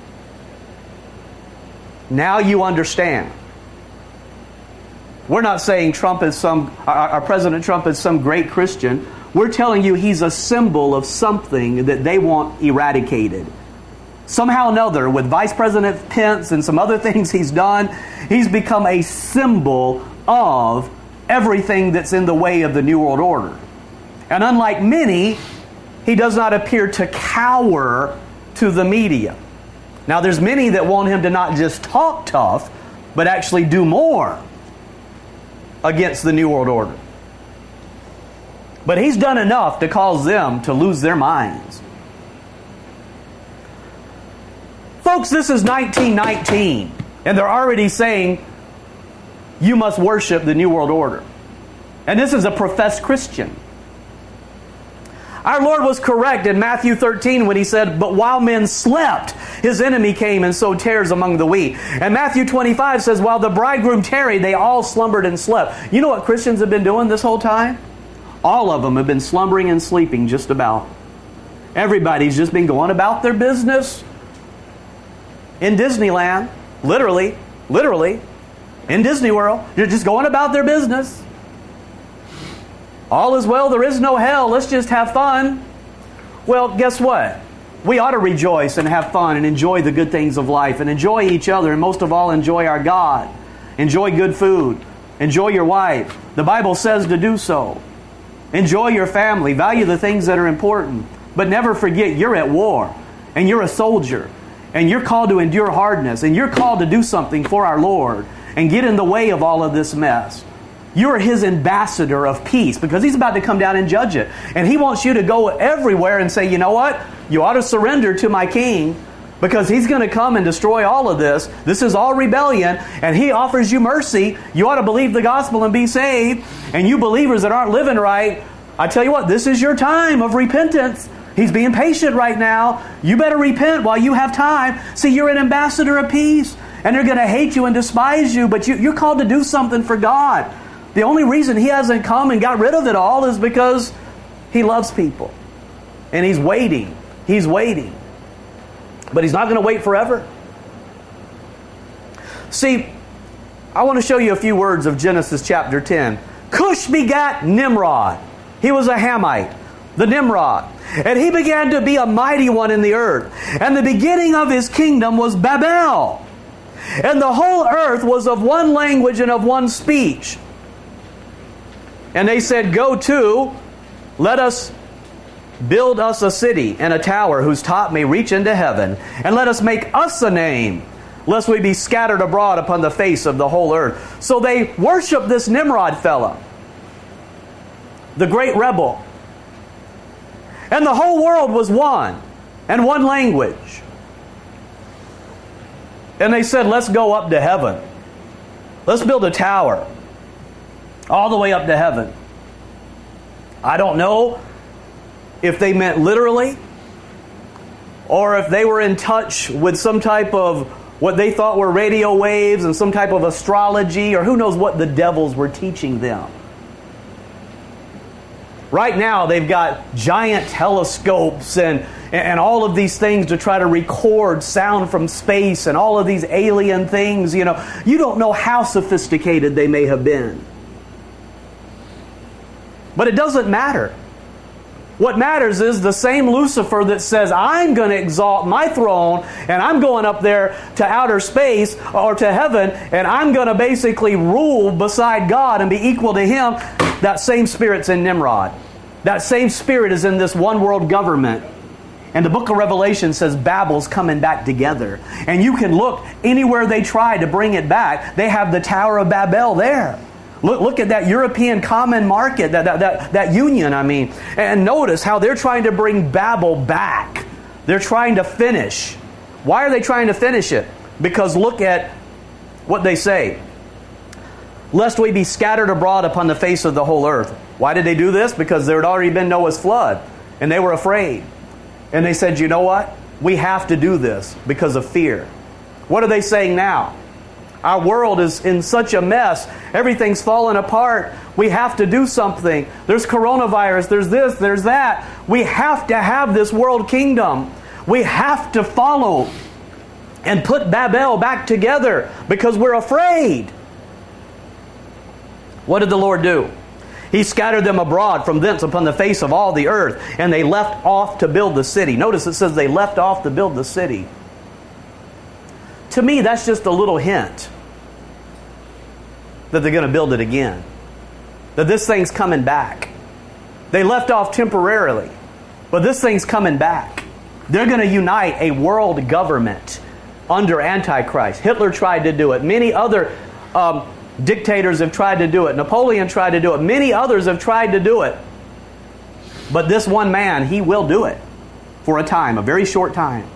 Now you understand. We're not saying Trump is some, our, our President Trump is some great Christian. We're telling you he's a symbol of something that they want eradicated. Somehow or another, with Vice President Pence and some other things he's done, he's become a symbol of everything that's in the way of the New World Order. And unlike many, he does not appear to cower to the media. Now, there's many that want him to not just talk tough, but actually do more against the New World Order. But he's done enough to cause them to lose their minds. Folks, this is nineteen nineteen, and they're already saying you must worship the New World Order. And this is a professed Christian. Our Lord was correct in Matthew thirteen when He said, "But while men slept, His enemy came and sowed tares among the wheat." And Matthew twenty-five says, "While the bridegroom tarried, they all slumbered and slept." You know what Christians have been doing this whole time? All of them have been slumbering and sleeping just about. Everybody's just been going about their business. In Disneyland, literally, literally, in Disney World, you're just going about their business. All is well, there is no hell, let's just have fun. Well, guess what? We ought to rejoice and have fun and enjoy the good things of life and enjoy each other and most of all enjoy our God. Enjoy good food. Enjoy your wife. The Bible says to do so. Enjoy your family. Value the things that are important. But never forget you're at war and you're a soldier. And you're called to endure hardness. And you're called to do something for our Lord. and get in the way of all of this mess. You're His ambassador of peace, because He's about to come down and judge it. And He wants you to go everywhere and say, you know what? You ought to surrender to my King, because He's going to come and destroy all of this. This is all rebellion, and He offers you mercy. You ought to believe the gospel and be saved. And you believers that aren't living right, I tell you what, this is your time of repentance. He's being patient right now. You better repent while you have time. See, you're an ambassador of peace, and they're going to hate you and despise you, but you, you're called to do something for God. The only reason He hasn't come and got rid of it all is because He loves people. And He's waiting. He's waiting. But He's not going to wait forever. See, I want to show you a few words of Genesis chapter ten. Cush begat Nimrod. He was a Hamite, the Nimrod. And he began to be a mighty one in the earth. And the beginning of his kingdom was Babel. And the whole earth was of one language and of one speech. And they said, go to, let us build us a city and a tower whose top may reach into heaven. And let us make us a name, lest we be scattered abroad upon the face of the whole earth. So they worshiped this Nimrod fella, the great rebel. And the whole world was one, and one language. And they said, let's go up to heaven. Let's build a tower all the way up to heaven. I don't know if they meant literally, or if they were in touch with some type of what they thought were radio waves and some type of astrology, or who knows what the devils were teaching them. Right now, they've got giant telescopes and, and all of these things to try to record sound from space and all of these alien things. You know, you don't know how sophisticated they may have been. But it doesn't matter. What matters is the same Lucifer that says, I'm going to exalt my throne and I'm going up there to outer space or to heaven and I'm going to basically rule beside God and be equal to Him. That same spirit's in Nimrod. That same spirit is in this one world government. And the book of Revelation says Babel's coming back together. And you can look anywhere they try to bring it back. They have the Tower of Babel there. Look, look at that European common market, that, that, that, that union, I mean. And notice how they're trying to bring Babel back. They're trying to finish. Why are they trying to finish it? Because look at what they say. Lest we be scattered abroad upon the face of the whole earth. Why did they do this? Because there had already been Noah's flood. And they were afraid. And they said, you know what? We have to do this because of fear. What are they saying now? Our world is in such a mess. Everything's falling apart. We have to do something. There's coronavirus. There's this. There's that. We have to have this world kingdom. We have to follow and put Babel back together because we're afraid. What did the Lord do? He scattered them abroad from thence upon the face of all the earth, and they left off to build the city. Notice it says they left off to build the city. To me, that's just a little hint that they're going to build it again. That this thing's coming back. They left off temporarily, but this thing's coming back. They're going to unite a world government under Antichrist. Hitler tried to do it. Many other um, dictators have tried to do it. Napoleon tried to do it. Many others have tried to do it. But this one man, he will do it for a time, a very short time.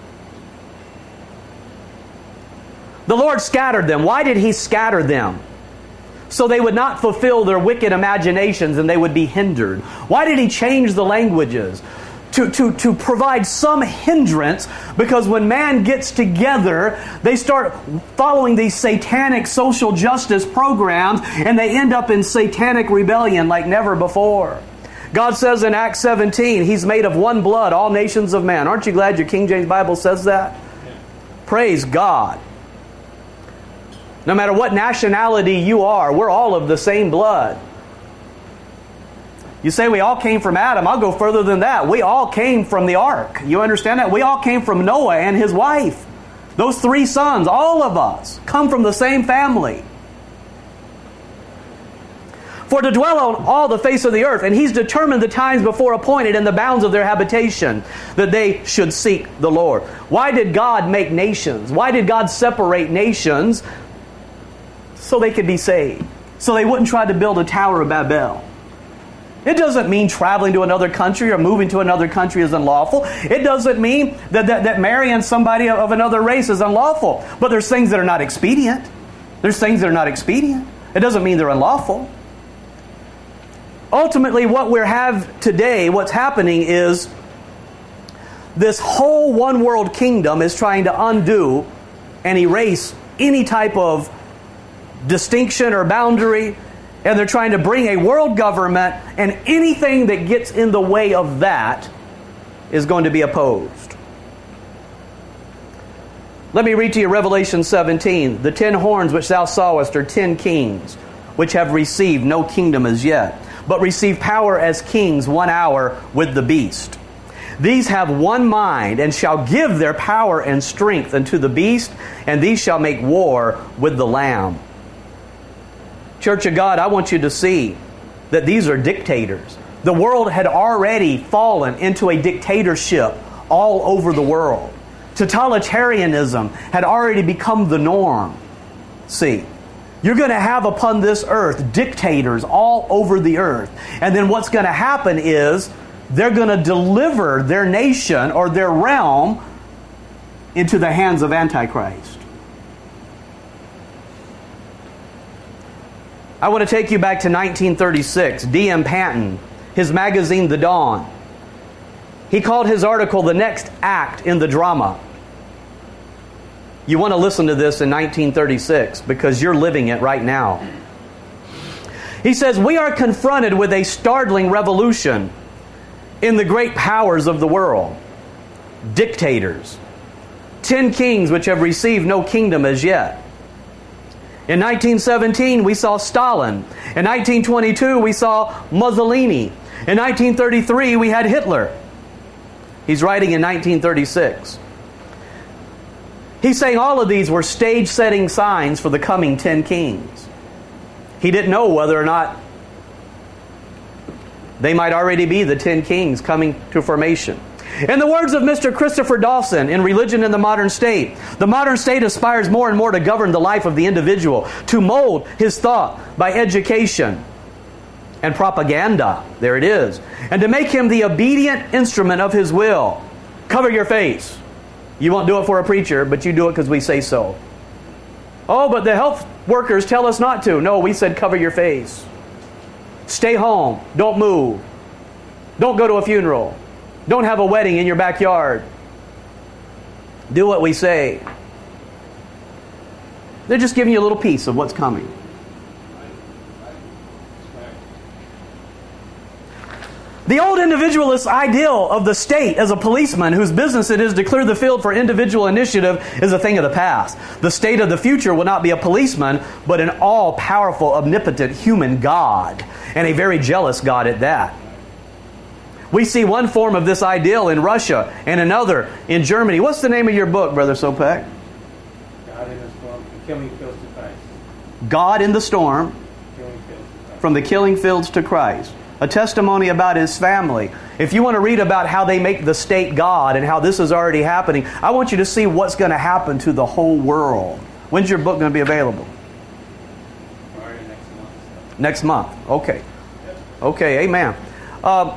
The Lord scattered them. Why did He scatter them? So they would not fulfill their wicked imaginations and they would be hindered. Why did He change the languages? To, to, to provide some hindrance, because when man gets together, they start following these satanic social justice programs and they end up in satanic rebellion like never before. God says in Acts seventeen, He's made of one blood all nations of man. Aren't you glad your King James Bible says that? Yeah. Praise God. No matter what nationality you are, we're all of the same blood. You say we all came from Adam. I'll go further than that. We all came from the ark. You understand that? We all came from Noah and his wife. Those three sons, all of us, come from the same family. For to dwell on all the face of the earth, and He's determined the times before appointed and the bounds of their habitation, that they should seek the Lord. Why did God make nations? Why did God separate nations? so they could be saved. So they wouldn't try to build a Tower of Babel. It doesn't mean traveling to another country or moving to another country is unlawful. It doesn't mean that, that, that marrying somebody of another race is unlawful. But there's things that are not expedient. There's things that are not expedient. It doesn't mean they're unlawful. Ultimately, what we have today, what's happening is this whole one world kingdom is trying to undo and erase any type of distinction or boundary. And they're trying to bring a world government, and anything that gets in the way of that is going to be opposed. Let me read to you Revelation seventeen. The ten horns which thou sawest are ten kings, which have received no kingdom as yet, but receive power as kings one hour with the beast. These have one mind, and shall give their power and strength unto the beast, and these shall make war with the Lamb. Church of God, I want you to see that these are dictators. The world had already fallen into a dictatorship all over the world. Totalitarianism had already become the norm. See, you're going to have upon this earth dictators all over the earth. And then what's going to happen is they're going to deliver their nation or their realm into the hands of Antichrist. I want to take you back to nineteen thirty-six. D M Panton, his magazine The Dawn. He called his article The Next Act in the Drama. You want to listen to this in nineteen thirty-six because you're living it right now. He says, we are confronted with a startling revolution in the great powers of the world. Dictators. Ten kings which have received no kingdom as yet. In nineteen seventeen, we saw Stalin. In nineteen twenty-two, we saw Mussolini. In nineteen thirty-three, we had Hitler. He's writing in nineteen thirty-six. He's saying all of these were stage-setting signs for the coming ten kings. He didn't know whether or not they might already be the ten kings coming to formation. In the words of Mister Christopher Dawson in Religion in the Modern State, the modern state aspires more and more to govern the life of the individual, to mold his thought by education and propaganda, there it is, and to make him the obedient instrument of his will. Cover your face. You won't do it for a preacher, but you do it because we say so. Oh, but the health workers tell us not to. No, we said cover your face. Stay home. Don't move. Don't go to a funeral. Don't have a wedding in your backyard. Do what we say. They're just giving you a little piece of what's coming. The old individualist ideal of the state as a policeman whose business it is to clear the field for individual initiative is a thing of the past. The state of the future will not be a policeman, but an all-powerful, omnipotent human God, and a very jealous God at that. We see one form of this ideal in Russia and another in Germany. What's the name of your book, Brother Sopek? God in the Storm, From the Killing Fields to Christ. God in the Storm, Killing Fields to Christ. From the Killing Fields to Christ. A testimony about his family. If you want to read about how they make the state God and how this is already happening, I want you to see what's going to happen to the whole world. When's your book going to be available? Already next month. Next month. Okay. Okay, amen. Uh,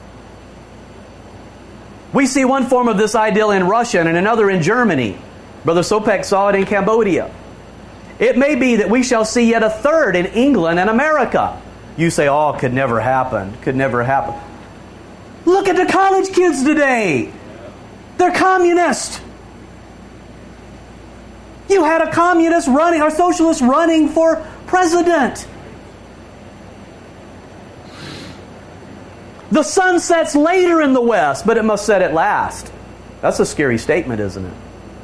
we see one form of this ideal in Russia and another in Germany. Brother Sopek saw it in Cambodia. It may be that we shall see yet a third in England and America. You say, oh, could never happen. Could never happen. Look at the college kids today. They're communist. You had a communist running, or socialist running for president. The sun sets later in the West, but it must set at last. That's a scary statement, isn't it?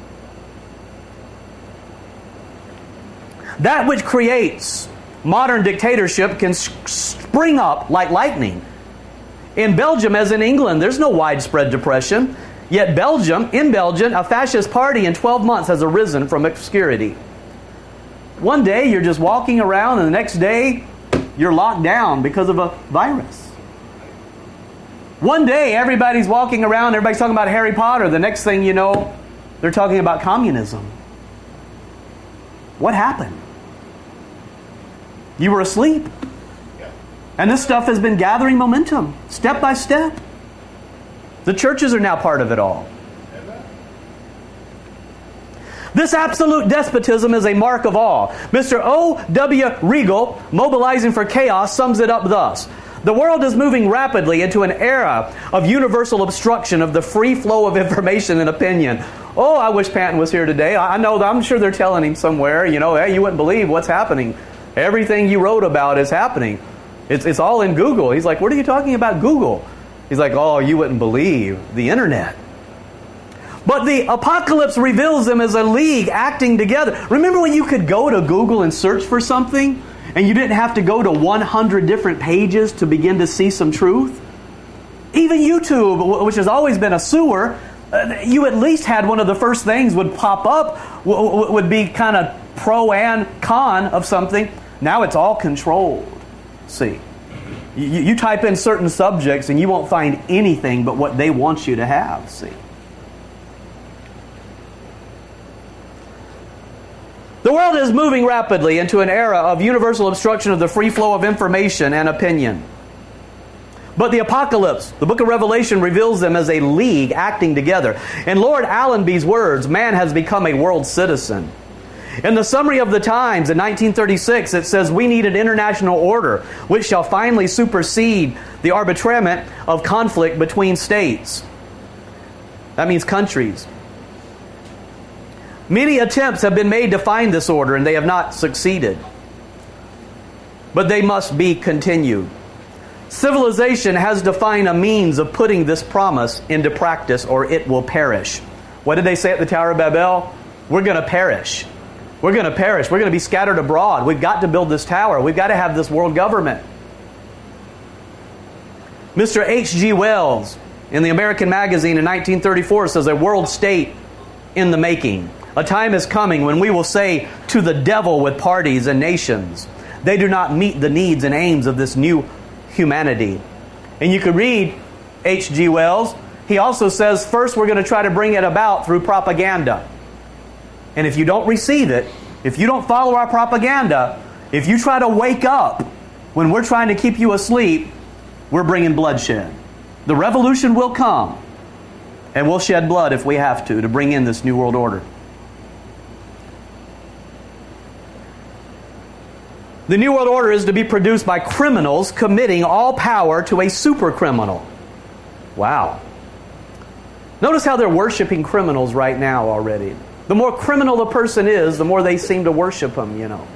That which creates modern dictatorship can spring up like lightning. In Belgium, as in England, there's no widespread depression. Yet Belgium, in Belgium, a fascist party in twelve months has arisen from obscurity. One day you're just walking around, and the next day you're locked down because of a virus. One day everybody's walking around, everybody's talking about Harry Potter. The next thing you know, they're talking about communism. What happened? You were asleep. And this stuff has been gathering momentum, step by step. The churches are now part of it all. This absolute despotism is a mark of all. Mister O W Regal, Mobilizing for Chaos, sums it up thus. The world is moving rapidly into an era of universal obstruction of the free flow of information and opinion. Oh, I wish Panton was here today. I know, I'm sure they're telling him somewhere, you know, hey, you wouldn't believe what's happening. Everything you wrote about is happening. It's, it's all in Google. He's like, what are you talking about Google? He's like, oh, you wouldn't believe the internet. But the apocalypse reveals them as a league acting together. Remember when you could go to Google and search for something and you didn't have to go to one hundred different pages to begin to see some truth? Even YouTube, which has always been a sewer, you at least had one of the first things would pop up, would be kind of pro and con of something. Now it's all controlled. See, you, you type in certain subjects and you won't find anything but what they want you to have. See. The world is moving rapidly into an era of universal obstruction of the free flow of information and opinion. But the apocalypse, the book of Revelation, reveals them as a league acting together. In Lord Allenby's words, man has become a world citizen. In the summary of the Times in nineteen thirty-six, it says, we need an international order which shall finally supersede the arbitrament of conflict between states. That means countries. Many attempts have been made to find this order, and they have not succeeded. But they must be continued. Civilization has defined a means of putting this promise into practice, or it will perish. What did they say at the Tower of Babel? We're going to perish. We're going to perish. We're going to be scattered abroad. We've got to build this tower. We've got to have this world government. Mister H G Wells, in the American Magazine in nineteen thirty-four, says a world state in the making. A time is coming when we will say to the devil with parties and nations, they do not meet the needs and aims of this new humanity. And you could read H G Wells. He also says, first we're going to try to bring it about through propaganda. And if you don't receive it, if you don't follow our propaganda, if you try to wake up when we're trying to keep you asleep, we're bringing bloodshed. The revolution will come, and we'll shed blood if we have to, to bring in this new world order. The New World Order is to be produced by criminals committing all power to a super criminal. Wow. Notice how they're worshiping criminals right now already. The more criminal a person is, the more they seem to worship them, you know.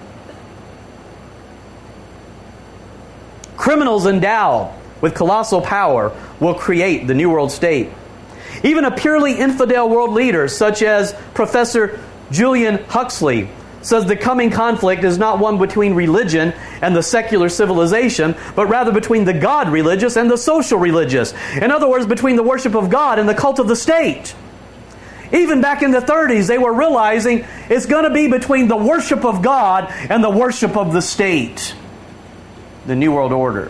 Criminals endowed with colossal power will create the New World State. Even a purely infidel world leader, such as Professor Julian Huxley, says the coming conflict is not one between religion and the secular civilization, but rather between the God religious and the social religious. In other words, between the worship of God and the cult of the state. Even back in the thirties, they were realizing it's going to be between the worship of God and the worship of the state. The New World Order.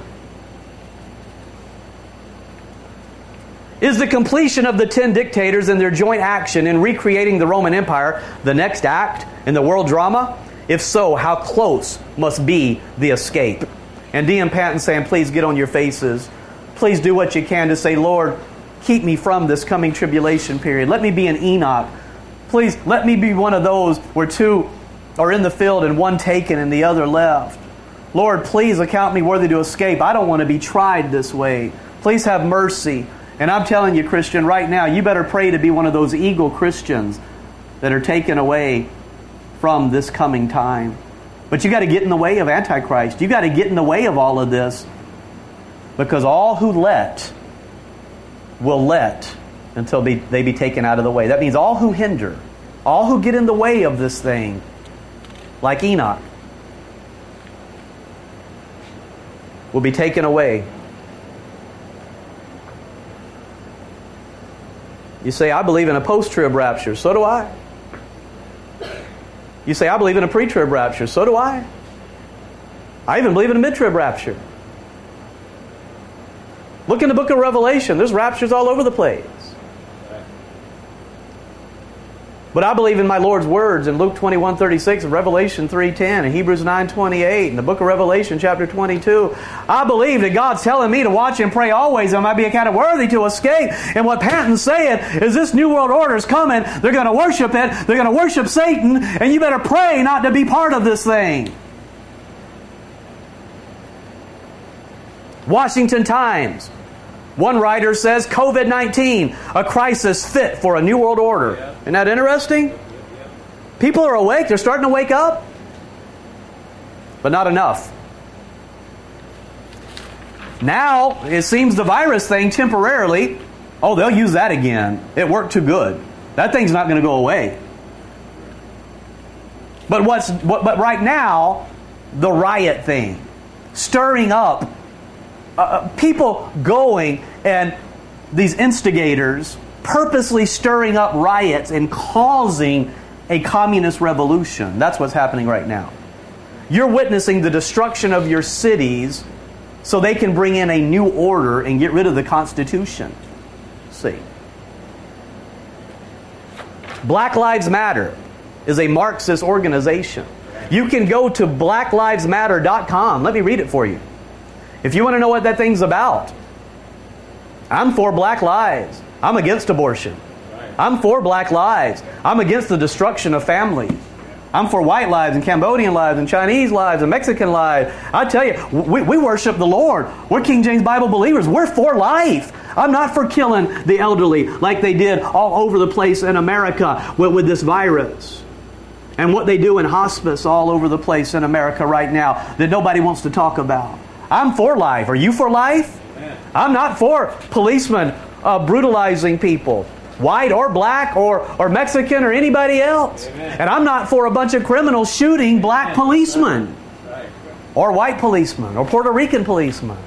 Is the completion of the ten dictators and their joint action in recreating the Roman Empire the next act in the world drama? If so, how close must be the escape? And D M Panton saying, please get on your faces. Please do what you can to say, Lord, keep me from this coming tribulation period. Let me be an Enoch. Please let me be one of those where two are in the field and one taken and the other left. Lord, please account me worthy to escape. I don't want to be tried this way. Please have mercy. And I'm telling you, Christian, right now, you better pray to be one of those eagle Christians that are taken away from this coming time. But you got to get in the way of Antichrist. You got to get in the way of all of this. Because all who let will let until be, they be taken out of the way. That means all who hinder, all who get in the way of this thing, like Enoch, will be taken away. You say, I believe in a post-trib rapture. So do I. You say, I believe in a pre-trib rapture. So do I. I even believe in a mid-trib rapture. Look in the book of Revelation. There's raptures all over the place. But I believe in my Lord's words in Luke twenty-one thirty-six, and Revelation three ten, and Hebrews nine twenty-eight, and the book of Revelation chapter twenty-two. I believe that God's telling me to watch and pray always, and I might be accounted worthy to escape. And what Patton's saying is this New World Order is coming. They're going to worship it. They're going to worship Satan, and you better pray not to be part of this thing. Washington Times. One writer says, COVID nineteen, a crisis fit for a new world order. Yeah. Isn't that interesting? Yeah, yeah. People are awake. They're starting to wake up. But not enough. Now, it seems the virus thing temporarily, oh, they'll use that again. It worked too good. That thing's not going to go away. But what's what, but right now, the riot thing, stirring up, uh, people going and these instigators purposely stirring up riots and causing a communist revolution. That's what's happening right now. You're witnessing the destruction of your cities so they can bring in a new order and get rid of the Constitution. See. Black Lives Matter is a Marxist organization. You can go to black lives matter dot com. Let me read it for you. If you want to know what that thing's about. I'm for black lives. I'm against abortion. I'm for black lives. I'm against the destruction of families. I'm for white lives and Cambodian lives and Chinese lives and Mexican lives. I tell you, we, we worship the Lord. We're King James Bible believers. We're for life. I'm not for killing the elderly like they did all over the place in America with, with this virus. And what they do in hospice all over the place in America right now that nobody wants to talk about. I'm for life. Are you for life? Amen. I'm not for policemen uh, brutalizing people, white or black or, or Mexican or anybody else. Amen. And I'm not for a bunch of criminals shooting black Amen. policemen right. or white policemen or Puerto Rican policemen.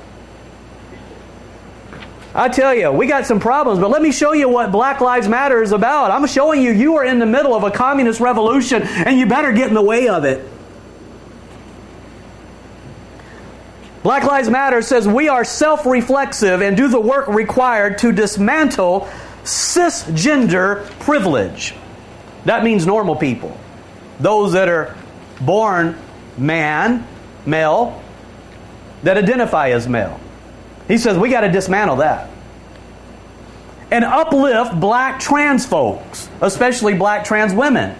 I tell you, we got some problems, but let me show you what Black Lives Matter is about. I'm showing you you are in the middle of a communist revolution and you better get in the way of it. Black Lives Matter says we are self-reflexive and do the work required to dismantle cisgender privilege. That means normal people. Those that are born man, male, that identify as male. He says we got to dismantle that. And uplift black trans folks, especially black trans women.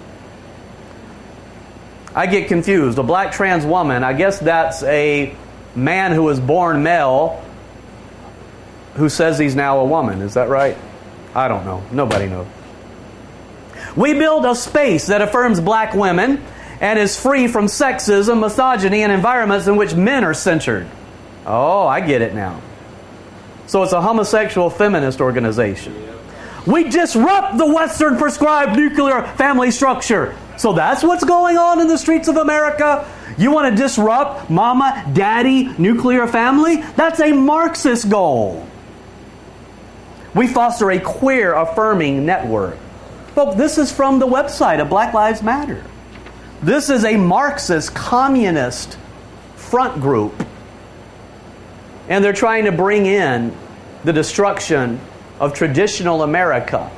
I get confused. A black trans woman, I guess that's a man who was born male who says he's now a woman. Is that right? I don't know. Nobody knows. We build a space that affirms black women and is free from sexism, misogyny, and environments in which men are centered. Oh, I get it now. So it's a homosexual feminist organization. We disrupt the Western prescribed nuclear family structure. So that's what's going on in the streets of America? You want to disrupt mama, daddy, nuclear family? That's a Marxist goal. We foster a queer affirming network. Folks, this is from the website of Black Lives Matter. This is a Marxist communist front group. And they're trying to bring in the destruction of traditional America.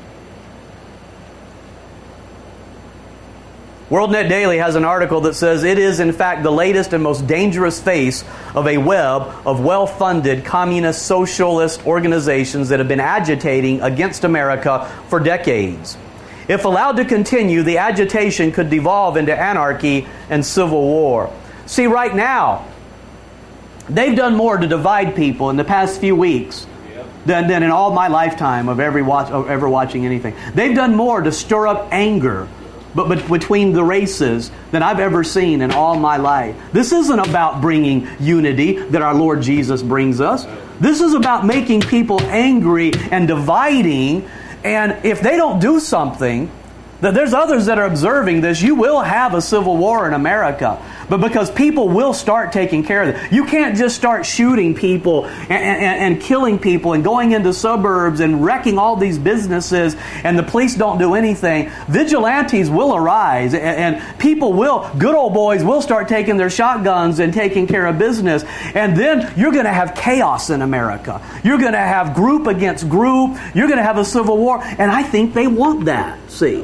WorldNet Daily has an article that says it is in fact the latest and most dangerous face of a web of well-funded communist socialist organizations that have been agitating against America for decades. If allowed to continue, the agitation could devolve into anarchy and civil war. See, right now, they've done more to divide people in the past few weeks than, than in all my lifetime of ever, watch, of ever watching anything. They've done more to stir up anger but, but between the races than I've ever seen in all my life. This isn't about bringing unity that our Lord Jesus brings us. This is about making people angry and dividing. And if they don't do something, There's others that are observing this. You will have a civil war in America. But because people will start taking care of it. You can't just start shooting people and, and, and killing people and going into suburbs and wrecking all these businesses and the police don't do anything. Vigilantes will arise and, and people will, good old boys will start taking their shotguns and taking care of business. And then you're going to have chaos in America. You're going to have group against group. You're going to have a civil war. And I think they want that, see.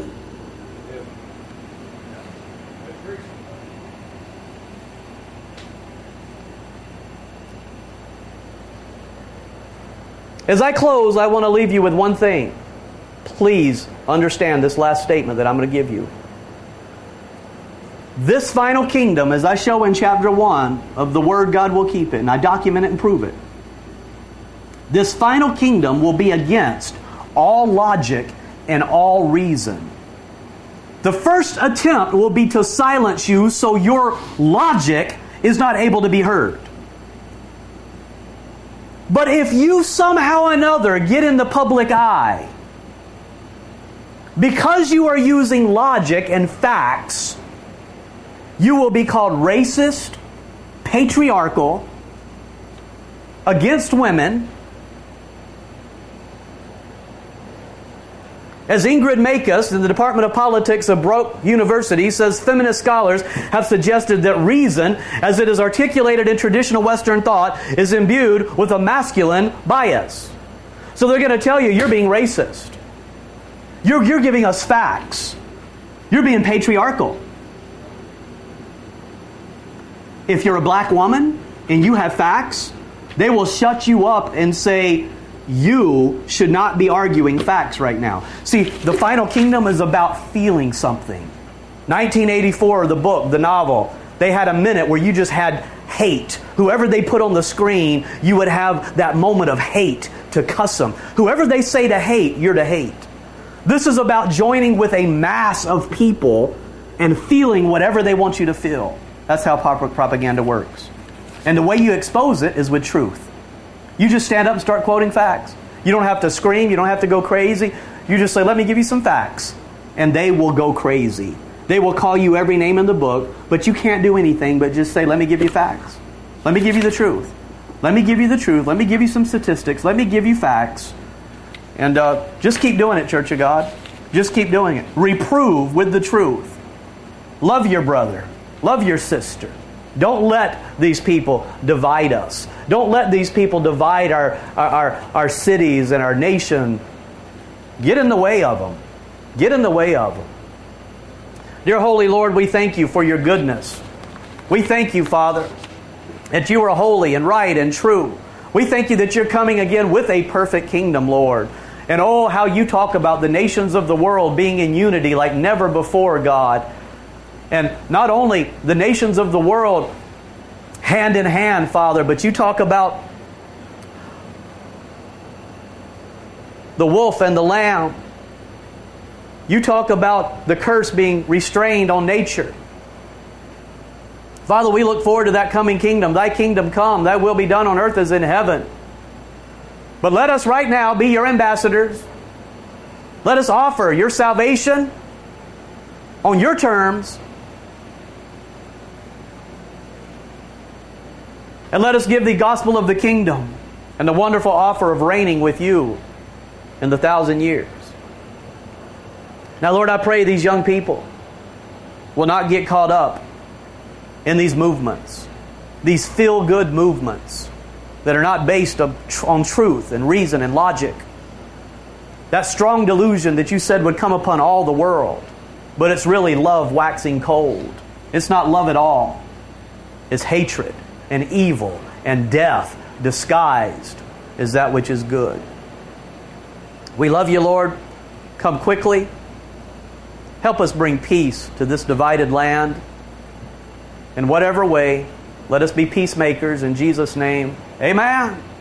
As I close, I want to leave you with one thing. Please understand this last statement that I'm going to give you. This final kingdom, as I show in chapter one of the Word, God will keep it, and I document it and prove it. This final kingdom will be against all logic and all reason. The first attempt will be to silence you so your logic is not able to be heard. But if you somehow or another get in the public eye, because you are using logic and facts, you will be called racist, patriarchal, against women. As Ingrid Makis in the Department of Politics of Brock University says, feminist scholars have suggested that reason, as it is articulated in traditional Western thought, is imbued with a masculine bias. So they're going to tell you, you're being racist. You're, you're giving us facts. You're being patriarchal. If you're a black woman and you have facts, they will shut you up and say, you should not be arguing facts right now. See, the final kingdom is about feeling something. nineteen eighty-four, the book, the novel, they had a minute where you just had hate. Whoever they put on the screen, you would have that moment of hate to cuss them. Whoever they say to hate, you're to hate. This is about joining with a mass of people and feeling whatever they want you to feel. That's how propaganda works. And the way you expose it is with truth. You just stand up and start quoting facts. You don't have to scream. You don't have to go crazy. You just say, let me give you some facts. And they will go crazy. They will call you every name in the book, but you can't do anything but just say, let me give you facts. Let me give you the truth. Let me give you the truth. Let me give you some statistics. Let me give you facts. And uh, just keep doing it, Church of God. Just keep doing it. Reprove with the truth. Love your brother. Love your sister. Don't let these people divide us. Don't let these people divide our, our, our, our cities and our nation. Get in the way of them. Get in the way of them. Dear Holy Lord, we thank you for your goodness. We thank you, Father, that you are holy and right and true. We thank you that you're coming again with a perfect kingdom, Lord. And oh, how you talk about the nations of the world being in unity like never before, God. And not only the nations of the world hand in hand, Father, but you talk about the wolf and the lamb. You talk about the curse being restrained on nature. Father, we look forward to that coming kingdom. Thy kingdom come, thy will be done on earth as in heaven. But let us right now be your ambassadors. Let us offer your salvation on your terms. And let us give the gospel of the kingdom and the wonderful offer of reigning with you in the thousand years. Now, Lord, I pray these young people will not get caught up in these movements, these feel-good movements that are not based on truth and reason and logic. That strong delusion that you said would come upon all the world, but it's really love waxing cold. It's not love at all. It's hatred and evil and death disguised as that which is good. We love you, Lord. Come quickly. Help us bring peace to this divided land. In whatever way, let us be peacemakers in Jesus' name. Amen.